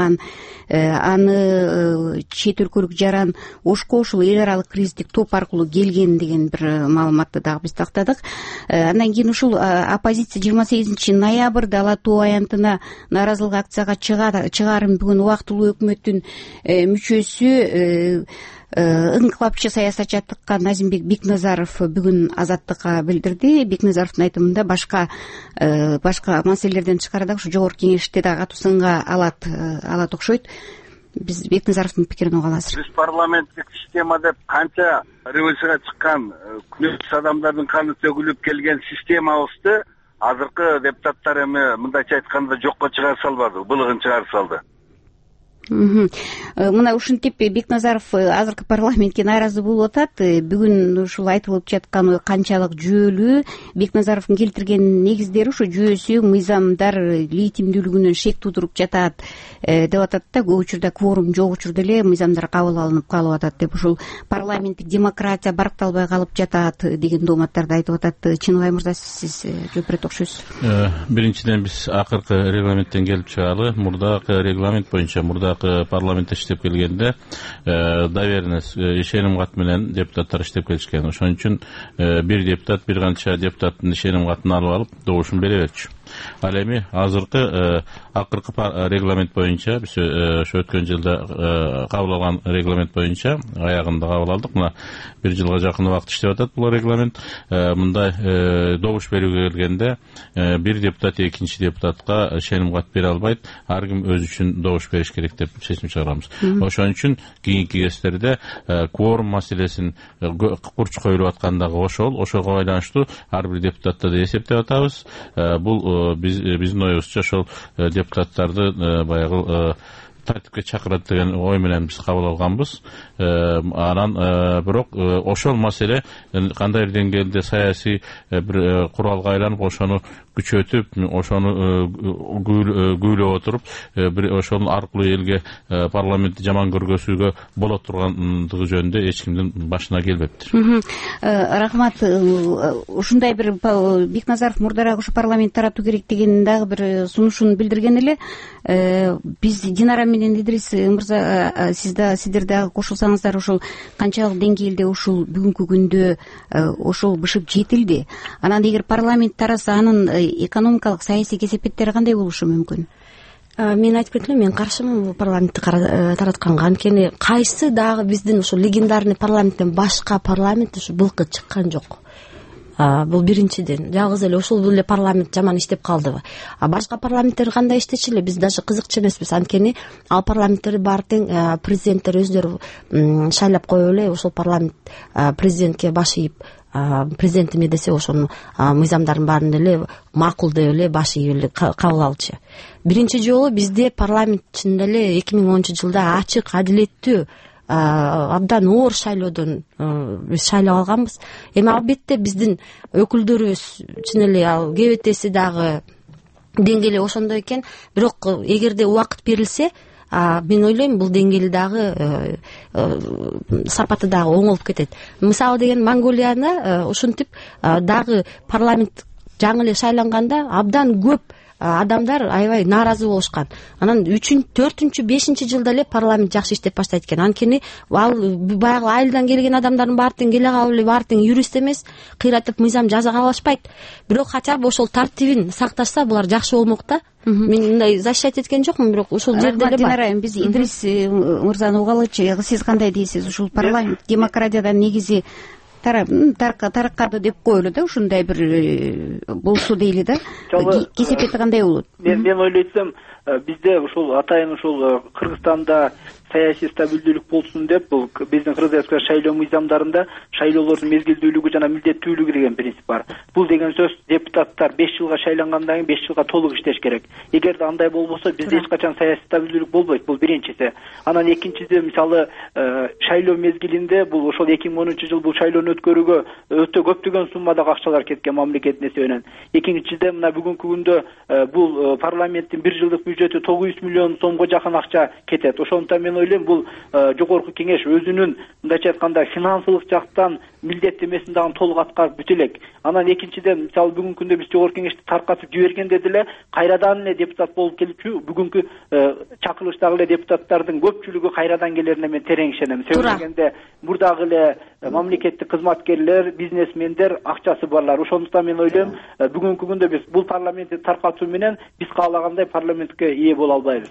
Аны чет өлкөлүк жаран Ошко ушул эл аралык кризистик топ аркылуу келген деген бир маалыматты дагы биз тактадык. Андан кийин ушул оппозиция жыйырма сегизинчи ноябрда Ала Тоо аянтына нааразылык акцияга чыгарын бүгүн убактылуу өкмөттүн мүчөсү ыңкылапчы саясатчы атыккан Назимбек Бекназаров бүгүн Азаттыкка билдирди. Бекназаровдун айтымында башка башка маселелерден тышкары дагы ушу жогорку кеңеште дагы катуу сынга алат алат окшойт. Биз Бекназаровдун пикирин угалы азыр. Биз парламенттик система деп канча революцияга чыккан күнөөсүз адамдардын каны төгүлүп келген системабызды азыркы депутаттар эми мындайча айтканда жокко чыгара салбады, былыгын чыгарып салды. Мына ушинтип Бекназаров азыркы парламентке нааразы болуп атат. Бүгүн ушул айтылып жаткан ой канчалык жүйөлүү? Бекназаровдун келтирген негиздери ушу жүйөсү мыйзамдар легитимдүүлүгүнөн шек туудуруп жатат деп атат да. Көп учурда кворум жок учурда эле мыйзамдар кабыл алынып калып атат деп, ушул парламенттик демократия баркталбай калып жатат деген дооматтарды айтып атат. Чыныбай мырза, сиз жооп берет окшойсуз. Биринчиден биз акыркы регламенттен келип чыгалы, мурдакы регламент боюнча мурда парламентте иштеп келгенде доверенность ишеним кат менен депутаттар иштеп келишкен. Ошон үчүн бир депутат бир канча депутаттын ишеним катын алып алып добушун бере берчү. Ал эми азыркы акыркы регламент боюнча биз ошо өткөн жылда кабыл алган регламент боюнча аягында кабыл алдык. Мына бир жылга жакын убакыт иштеп атат бул регламент. Мындай добуш берүүгө келгенде бир депутат экинчи депутатка ишеним кат бере албайт. Ар ким өзү үчүн добуш бериш керек деп чечим чыгарабыз. Ошон үчүн кийинки кездерде кворум маселесин курч коюлуп аткандагы ошол ошого байланыштуу ар бир депутатты да эсептеп атабыз. Бул биз биздин оюбузча ошол депутаттарды баягы тартипке чакырат деген ой менен биз кабыл алганбыз. Анан бирок ошол маселе кандайдыр деңгээлде саясий бир куралга айланып, ошону күчөтүп, ошону күүлөп отуруп, бир ошол аркылуу элге парламентти жаман көргөзүүгө боло тургандыгы жөнүндө эч кимдин башына келбептир. Рахмат. Ушундай бир Бекназаров мурдараак ушу парламент таратуу керек деген дагы бир сунушун билдирген эле. Биз Динара менен Идрис мырза, сиз да сиздер дагы кошулсаңыздар, ошол канчалык деңгээлде ушул бүгүнкү күндө ошол бышып жетилди. Анан эгер парламент тараса, анын экономикалык саясий кесепеттери кандай болушу мүмкүн? Мен айтып кеттим, мен каршымын бул парламентти таратканга. Анткени кайсы дагы биздин ушул легендарный парламенттен башка парламент ушу былкы чыккан жок. Бул биринчиден. Жалгыз эле ушул эле парламент жаман иштеп калдыбы? А башка парламенттер кандай иштечү эле? Биз даже кызыкчу эмеспиз. Анткени ал парламенттер баары тең президенттер өздөрү шайлап коюп эле ошол парламент президентке баш ийип, президент эме десе ошонун мыйзамдарын баарын эле макул деп эле баш ийип эле кабыл алчу. Биринчи жолу бизде парламент чынында эле эки миң онунчу жылда ачык, адилеттүү, абдан оор шайлоодон биз шайлап алганбыз. Эми албетте биздин өкүлдөрүбүз чын эле ал кебетеси дагы деңгээли ошондой экен. Бирок эгерде убакыт берилсе, мен ойлойм бул деңгээли дагы сапаты дагы оңолуп кетет. Мисалы деген Монголияны ушинтип дагы парламент жаңы эле шайланганда абдан көп адамдар аябай нааразы болушкан. Анан үчүнчү, төртүнчү, бешинчи жылда эле парламент жакшы иштеп баштайт экен. Анткени ал баягы айылдан келген адамдардын баары тең келе калып эле баары тең юрист эмес, кыйратып мыйзам жаза калышпайт. Бирок хотя бы ошол тартибин сакташса булар жакшы болмок да. Мен мындай защищать эткен жокмун, бирок ушул жерде эле бар. Биз Идрис мырзаны угалы,чы, сиз кандай дейсиз? Ушул парламент демократиядан негизи тараккады деп коелу да, ушундай бир болсо дейли да. Кесепети кандай болот? Мен мен ойлойсам, бизде ушул атайын ушул Кыргызстанда саясий стабилдүүлүк болсун деп, бул биздин Кыргыз шайлоо мыйзамдарында шайлоолордун мезгилдүүлүгү жана милдеттүүлүгү деген принцип бар. Бул деген сөз депутаттар беш жылга шайлангандан кийин беш жылга толук иштеш керек. Эгерде андай болбосо бизде эч качан саясий стабилдүүлүк болбойт. Бул биринчиси. Анан экинчиси, мисалы шайлоо мезгилинде бул ошол эки миң онунчу жыл бул шайлоону өткөрүүгө өтө көптөгөн суммадагы акчалар кеткен мамлекеттин эсебинен. Экинчиде мына бүгүнкү күндө бул парламенттин бир жылдык бюджети тогуз жүз миллион сомго жакын акча кетет. Ошондуктан мен ойлойм, бул жогорку кеңеш өзүнүн мындайча айтканда финансылык жактан милдеттемесин дагы толук аткарып бүтө элек. Анан экинчиден, мисалы бүгүнкү күндө биз жогорку кеңешти таркатып жибергенде деле кайрадан эле депутат болуп келипчү, бүгүнкү чакырылыштагы эле депутаттардын көпчүлүгү кайрадан келерине мен терең ишенем. Себеби дегенде мурдагы эле мамлекеттик кызматкерлер, бизнесмендер, акчасы барлар. Ошондуктан мен ойлойм, бүгүнкү күндө биз бул парламентти таркатуу менен биз каалагандай парламентке ээ боло албайбыз.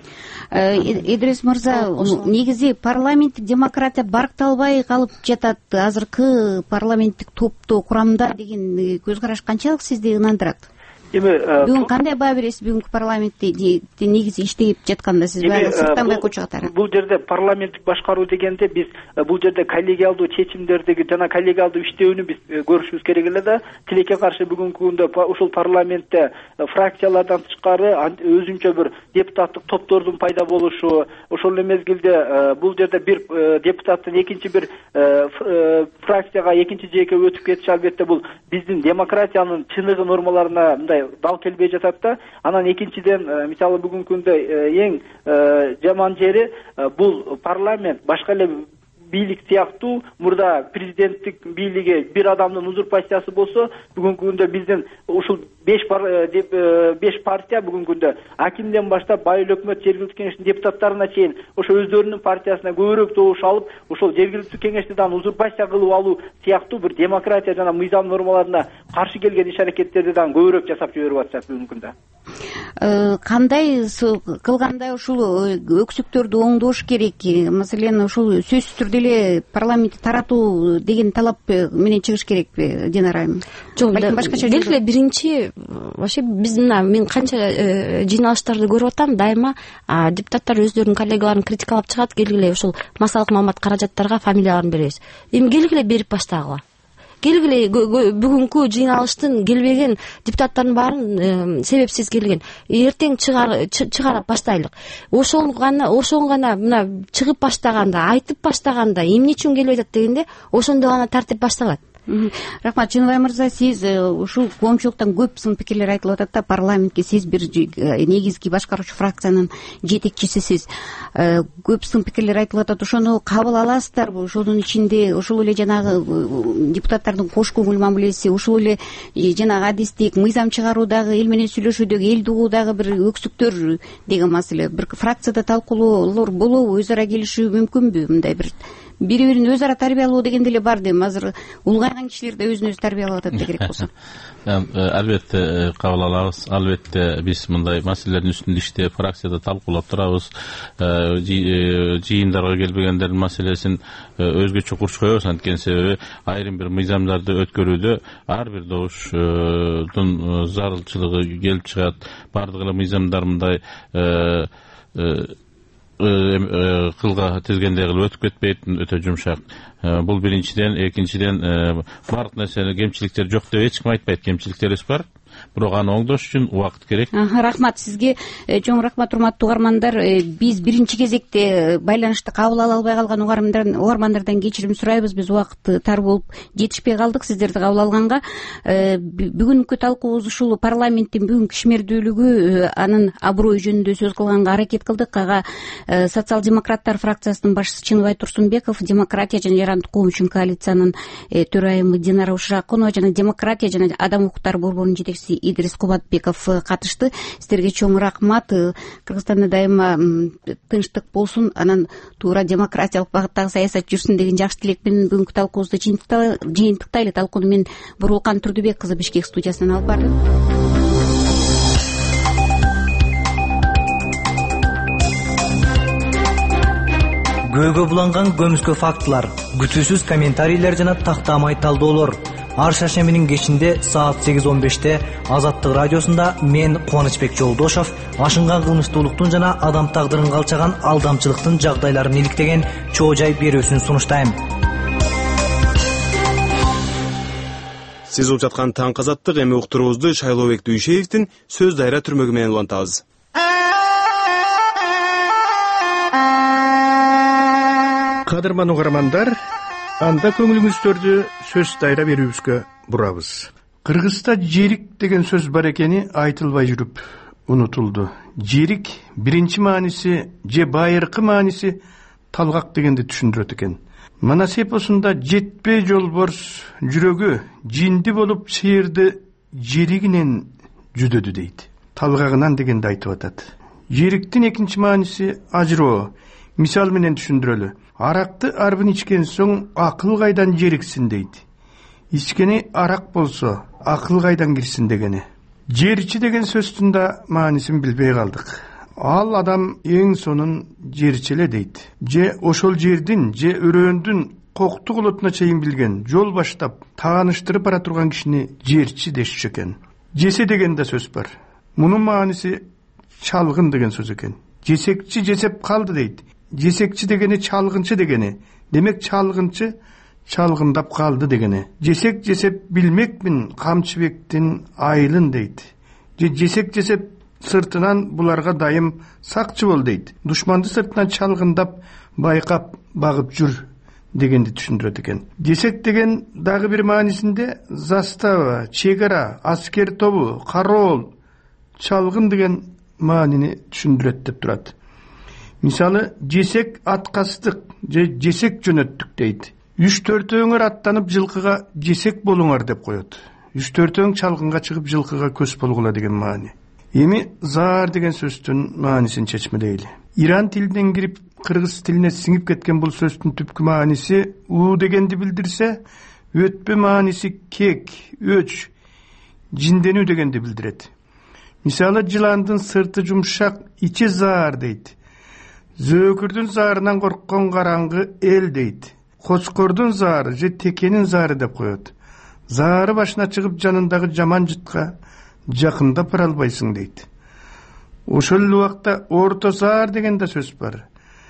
Идрис мырза, негизи парламенттик демократия баркталбай калып жатат азыркы парламенттик топту курамда деген көз караш канчалык сизди ынандырат? Эми бүгүн кандай баа бересиз бүгүнкү парламентти негизи иштеп жатканда? Сиз баягы сырттан байкоочу катары. Бул жерде парламенттик башкаруу дегенде биз бул жерде коллегиалдуу чечимдердеги жана коллегиалдуу иштөөнү биз көрүшүбүз керек эле да. Тилекке каршы бүгүнкү күндө ушул парламентте фракциялардан тышкары өзүнчө бир депутаттык топтордун пайда болушу, ошол эле мезгилде бул жерде бир депутаттын экинчи бир фракцияга экинчи жээкке өтүп кетиши албетте бул биздин демократиянын чыныгы нормаларына мындай дал келбей жатат да. Анан экинчиден, мисалы бүгүнкү күндө эң жаман жери бул парламент башка эле бийлик сыяктуу мурда президенттик бийлиги бир адамдын узурпациясы болсо, бүгүнкү күндө биздин ушул беш беш партия бүгүнкү күндө акимден баштап айыл өкмөт, жергиликтүү кеңештин депутаттарына чейин ошо өздөрүнүн партиясына көбүрөөк добуш алып, ошол жергиликтүү кеңешти дагы узурпация кылып алуу сыяктуу бир демократия жана мыйзам нормаларына каршы келген иш-аракеттерди дагы көбүрөөк жасап жиберип атышат бүгүнкү күндө. Кандай кылганда ушул өксүктөрдү оңдош керек? Маселен, ушул сөзсүз түрдө эле парламентти таратуу деген талап менен чыгыш керекпи, Динара айым? Жок, башкача эле биринчи вообще биз мына мен канча жыйналыштарды көрүп атам, дайыма депутаттар өздөрүнүн коллегаларын критикалап чыгат, келгиле ушул массалык маалымат каражаттарга фамилияларын беребиз. Эми келгиле берип баштагыла. Келгиле бүгүнкү жыйналыштын келбеген депутаттардын баарын себепсиз келген. Эртең чыгарып баштайлык. Ошол гана, ошон гана мына чыгып баштаганда, айтып баштаганда, эмне үчүн келип атат дегенде, ошондо гана тартип башталат. Рахмат. Чыныбай мырза, сиз ушул коомчулуктан көп сын пикирлер айтылып атат да, парламентке сиз бир негизги башкаруучу фракциянын жетекчисисиз. Көп сын пикирлер айтылып атат. Ошону кабыл аласыздарбы? Ошонун ичинде ушул эле жанагы депутаттардын кош көңүл мамилеси, ушул эле жанагы адистик мыйзам чыгаруудагы, эл менен сүйлөшүүдөгү, элди угуудагы бир өксүктөр деген маселе. Бир фракцияда талкуулоолор болобу? Өз ара келишүү мүмкүнбү? Мындай бир бири бирин өз ара тарбиялоо деген деле бар дейм. Азыр улгайган кишилер да өзүн өзү тарбиялап атат да керек болсо. Албетте кабыл алабыз. Албетте биз мындай маселелердин үстүндө иштеп, фракцияда талкуулап турабыз. Жыйындарга келбегендердин маселесин өзгөчө курч коебуз. Анткени себеби айрым бир мыйзамдарды өткөрүүдө ар бир добуштун зарылчылыгы келип чыгат. Бардык эле мыйзамдар мындай кылга тизгендей кылып өтүп кетпейт, өтө жумшак. Бул биринчиден. Экинчиден, бардык нерсенин кемчиликтери жок деп эч ким айтпайт. Кемчиликтерибиз бар. Бирок аны оңдош үчүн убакыт керек. Рахмат сизге. Чоң рахмат, урматтуу угармандар. Биз биринчи кезекте байланышты кабыл ала албай калган угармандардан кечирим сурайбыз. Биз убакыт тар болуп жетишпей калдык сиздерди кабыл алганга. Бүгүнкү талкуубуз ушул парламенттин бүгүнкү ишмердүүлүгү, анын аброю жөнүндө сөз кылганга аракет кылдык. Ага социал-демократтар фракциясынын башчысы Чыныбай Турсунбеков, демократия жана жарандык коом үчүн коалициянын төрайымы Динара Ушракунова жана демократия жана адам укуктары борборунун жетекчиси Идрис Кубатбеков катышты. Сиздерге чоң рахмат. Кыргызстанда дайыма тынчтык болсун, анан туура демократиялык багыттагы саясат жүрсүн деген жакшы тилек менен бүгүнкү талкуубузду жыйынтыктайлы. Талкууну мен Бурулкан Турдубек кызы Бишкек студиясынан алып бардым. Көөгө буланган көмүскө фактылар, күтүүсүз комментарийлер жана тактамай талдоолор. Ар шаршембинин кечинде саат сегиз он беште Азаттык радиосунда мен Кубанычбек Жолдошов ашынган кылмыштуулуктун жана адам тагдырын калчаган алдамчылыктын жагдайларын иликтеген чоо жай берүүсүн сунуштайм. Сиз угуп жаткан Таң Азаттык. Эми уктуруубузду Шайлообек Дүйшеевдин сөз дайра түрмөгү менен улантабыз. Кадырман угармандар, анда көңүлүңүздөрдү сөз дайра берүүбүзгө бурабыз. Кыргызда жерик деген сөз бар экени айтылбай жүрүп унутулду. Жерик биринчи мааниси же байыркы мааниси талгак дегенди түшүндүрөт экен. Манасепосунда жетпей жолборс жүрөгү жинди болуп сыйырды жеригинен жүдөдү дейт. Талгагынан дегенди айтып атат. Жериктин экинчи мааниси ажыроо. Мисал менен түшүндүрөлү. Аракты арбын ичкен соң акыл кайдан жериксин дейт. Ичкени арак болсо акыл кайдан кирсин дегени. Жерчи деген сөздүн да маанисин билбей калдык. Ал адам эң сонун жерчеле дейт. Же ошол жердин, же өрөөндүн коктук улутуна чейин билген, жол баштап тааныштырып бара турган кишини жерчи дешчү экен. Жесе деген да сөз бар. Мунун мааниси чалгын деген сөз экен. Жесекчи жесеп калды дейт. Жесекчи дегени чалгынчы дегени. Демек чалгынчы чалгындап калды дегени. Жесек жесеп билмекмин Камчыбектин айылын дейт. Же жесек жесеп сыртынан буларга дайым сакчы бол дейт. Душманды сыртынан чалгындап байкап багып жүр дегенди түшүндүрөт экен. Жесек деген дагы бир маанисинде застава, чек ара, аскер тобу, кароол, чалгын деген маанини түшүндүрөт деп турат. Мисалы, жесек аткастык же жесек жөнөттүк дейт. Үч төртөөңөр аттанып жылкыга жесек болуңар деп коет. Үч төртөөң чалгынга чыгып жылкыга көз болгула деген маани. Эми заар деген сөздүн маанисин чечмелейли. Иран тилинен кирип кыргыз тилине сиңип кеткен бул сөздүн түпкү мааниси у дегенди билдирсе, өтпө мааниси кек, өч, жинденүү дегенди билдирет. Мисалы, жыландын сырты жумшак, ичи заар дейт. Зөөкүрдүн заарынан корккон караңгы эл дейт. Кочкордун заары же текенин заары деп коет. Заары башына чыгып жанындагы жаман жытка жакындап бара албайсың дейт. Ошол убакта орто заар деген да сөз бар.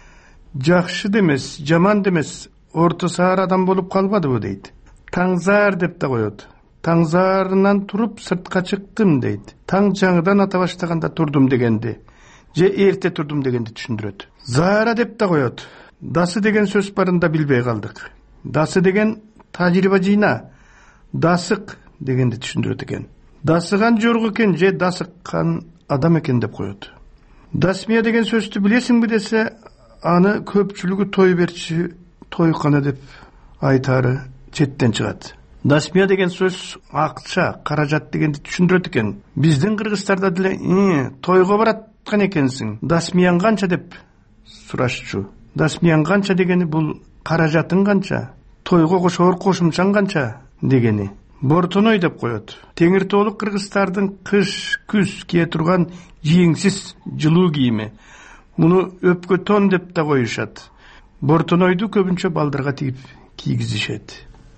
Жакшы демес, жаман демес, орто заар адам болуп калбадыбы дейт. Таң заар деп да коет. Таң заарынан туруп сыртка чыктым дейт. Таң жаңыдан ата баштаганда турдум дегенди. Же эрте турдум дегенди түшүндүрөт. Заара деп да коет. Дасы деген сөз барын да билбей калдык. Дасы деген тажрыйба жыйна. дасык дегенди түшүндүрөт экен. Дасыган жорго экен же дасыккан адам экен деп коет. Дасмия деген сөздү билесиңби десе, аны көпчүлүгү той берчи, тойкана деп айтары четтен чыгат. Дасмия деген сөз акча, каражат дегенди түшүндүрөт экен. Биздин кыргыздарда деле тойго бараткан экенсиң, дасмияң канча деп сурашчу. Дасмияң канча дегени бул каражатың канча, тойго кошоор кошумчаң канча дегени. Бортоной деп коет. Теңир тоолук кыргыздардын кыш, күз кие турган жийиңсиз жылуу кийими. Муну өпкө тон деп да коюшат. Бортонойду көбүнчө балдарга тигип кийгизишет.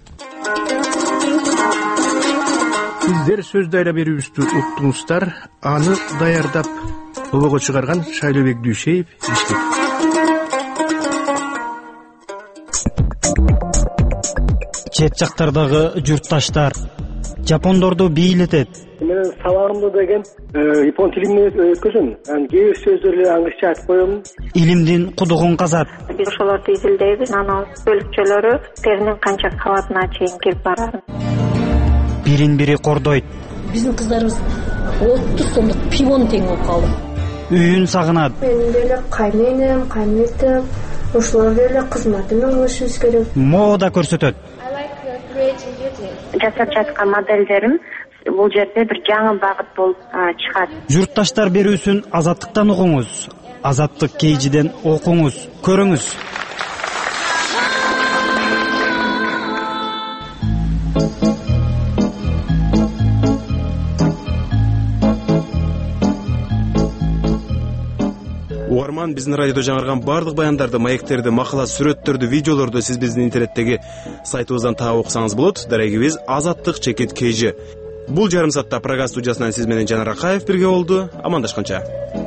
Сиздер сөз дайра берүүбүздү уктуңуздар. Аны даярдап обого чыгарган Шайлообек Дүйшеев, Бишкек. Чет жактардагы журтташтар жапондорду бийлетет. Мен сабагымды деген япон тилинен өткөзөм. Анан кээ бир сөздөрдү англисче айтып коем. Илимдин кудугун казат. Биз ошолорду изилдейбиз. Анан бөлүкчөлөрү теринин канча кабатына чейин кирип барат. Бирин-бири кордойт. Биздин кыздарыбыз отуз сомдук пивон тең болуп калды. Үйүн сагынат. Менин деле кайненем, кайнетем, ошолор деле кызматына болушубуз керек. Мода көрсөтөт. Жасап жаткан моделдерим бул жерде бир жаңы багыт болуп чыгат. Журтташтар берүүсүн Азаттыктан угуңуз. Азаттык Кейжиден окуңуз, көрүңүз. Угарман, биздин радиодо жаңырган бардык баяндарды, маектерди, макала, сүрөттөрдү, видеолорду сиз биздин интернеттеги сайтыбыздан таап окусаңыз болот. Дарегибиз Азаттык чекит Кейжи. Бул жарым саатта программа студиясынан сиз менен Жанар Акаев бирге болду. Амандашканча.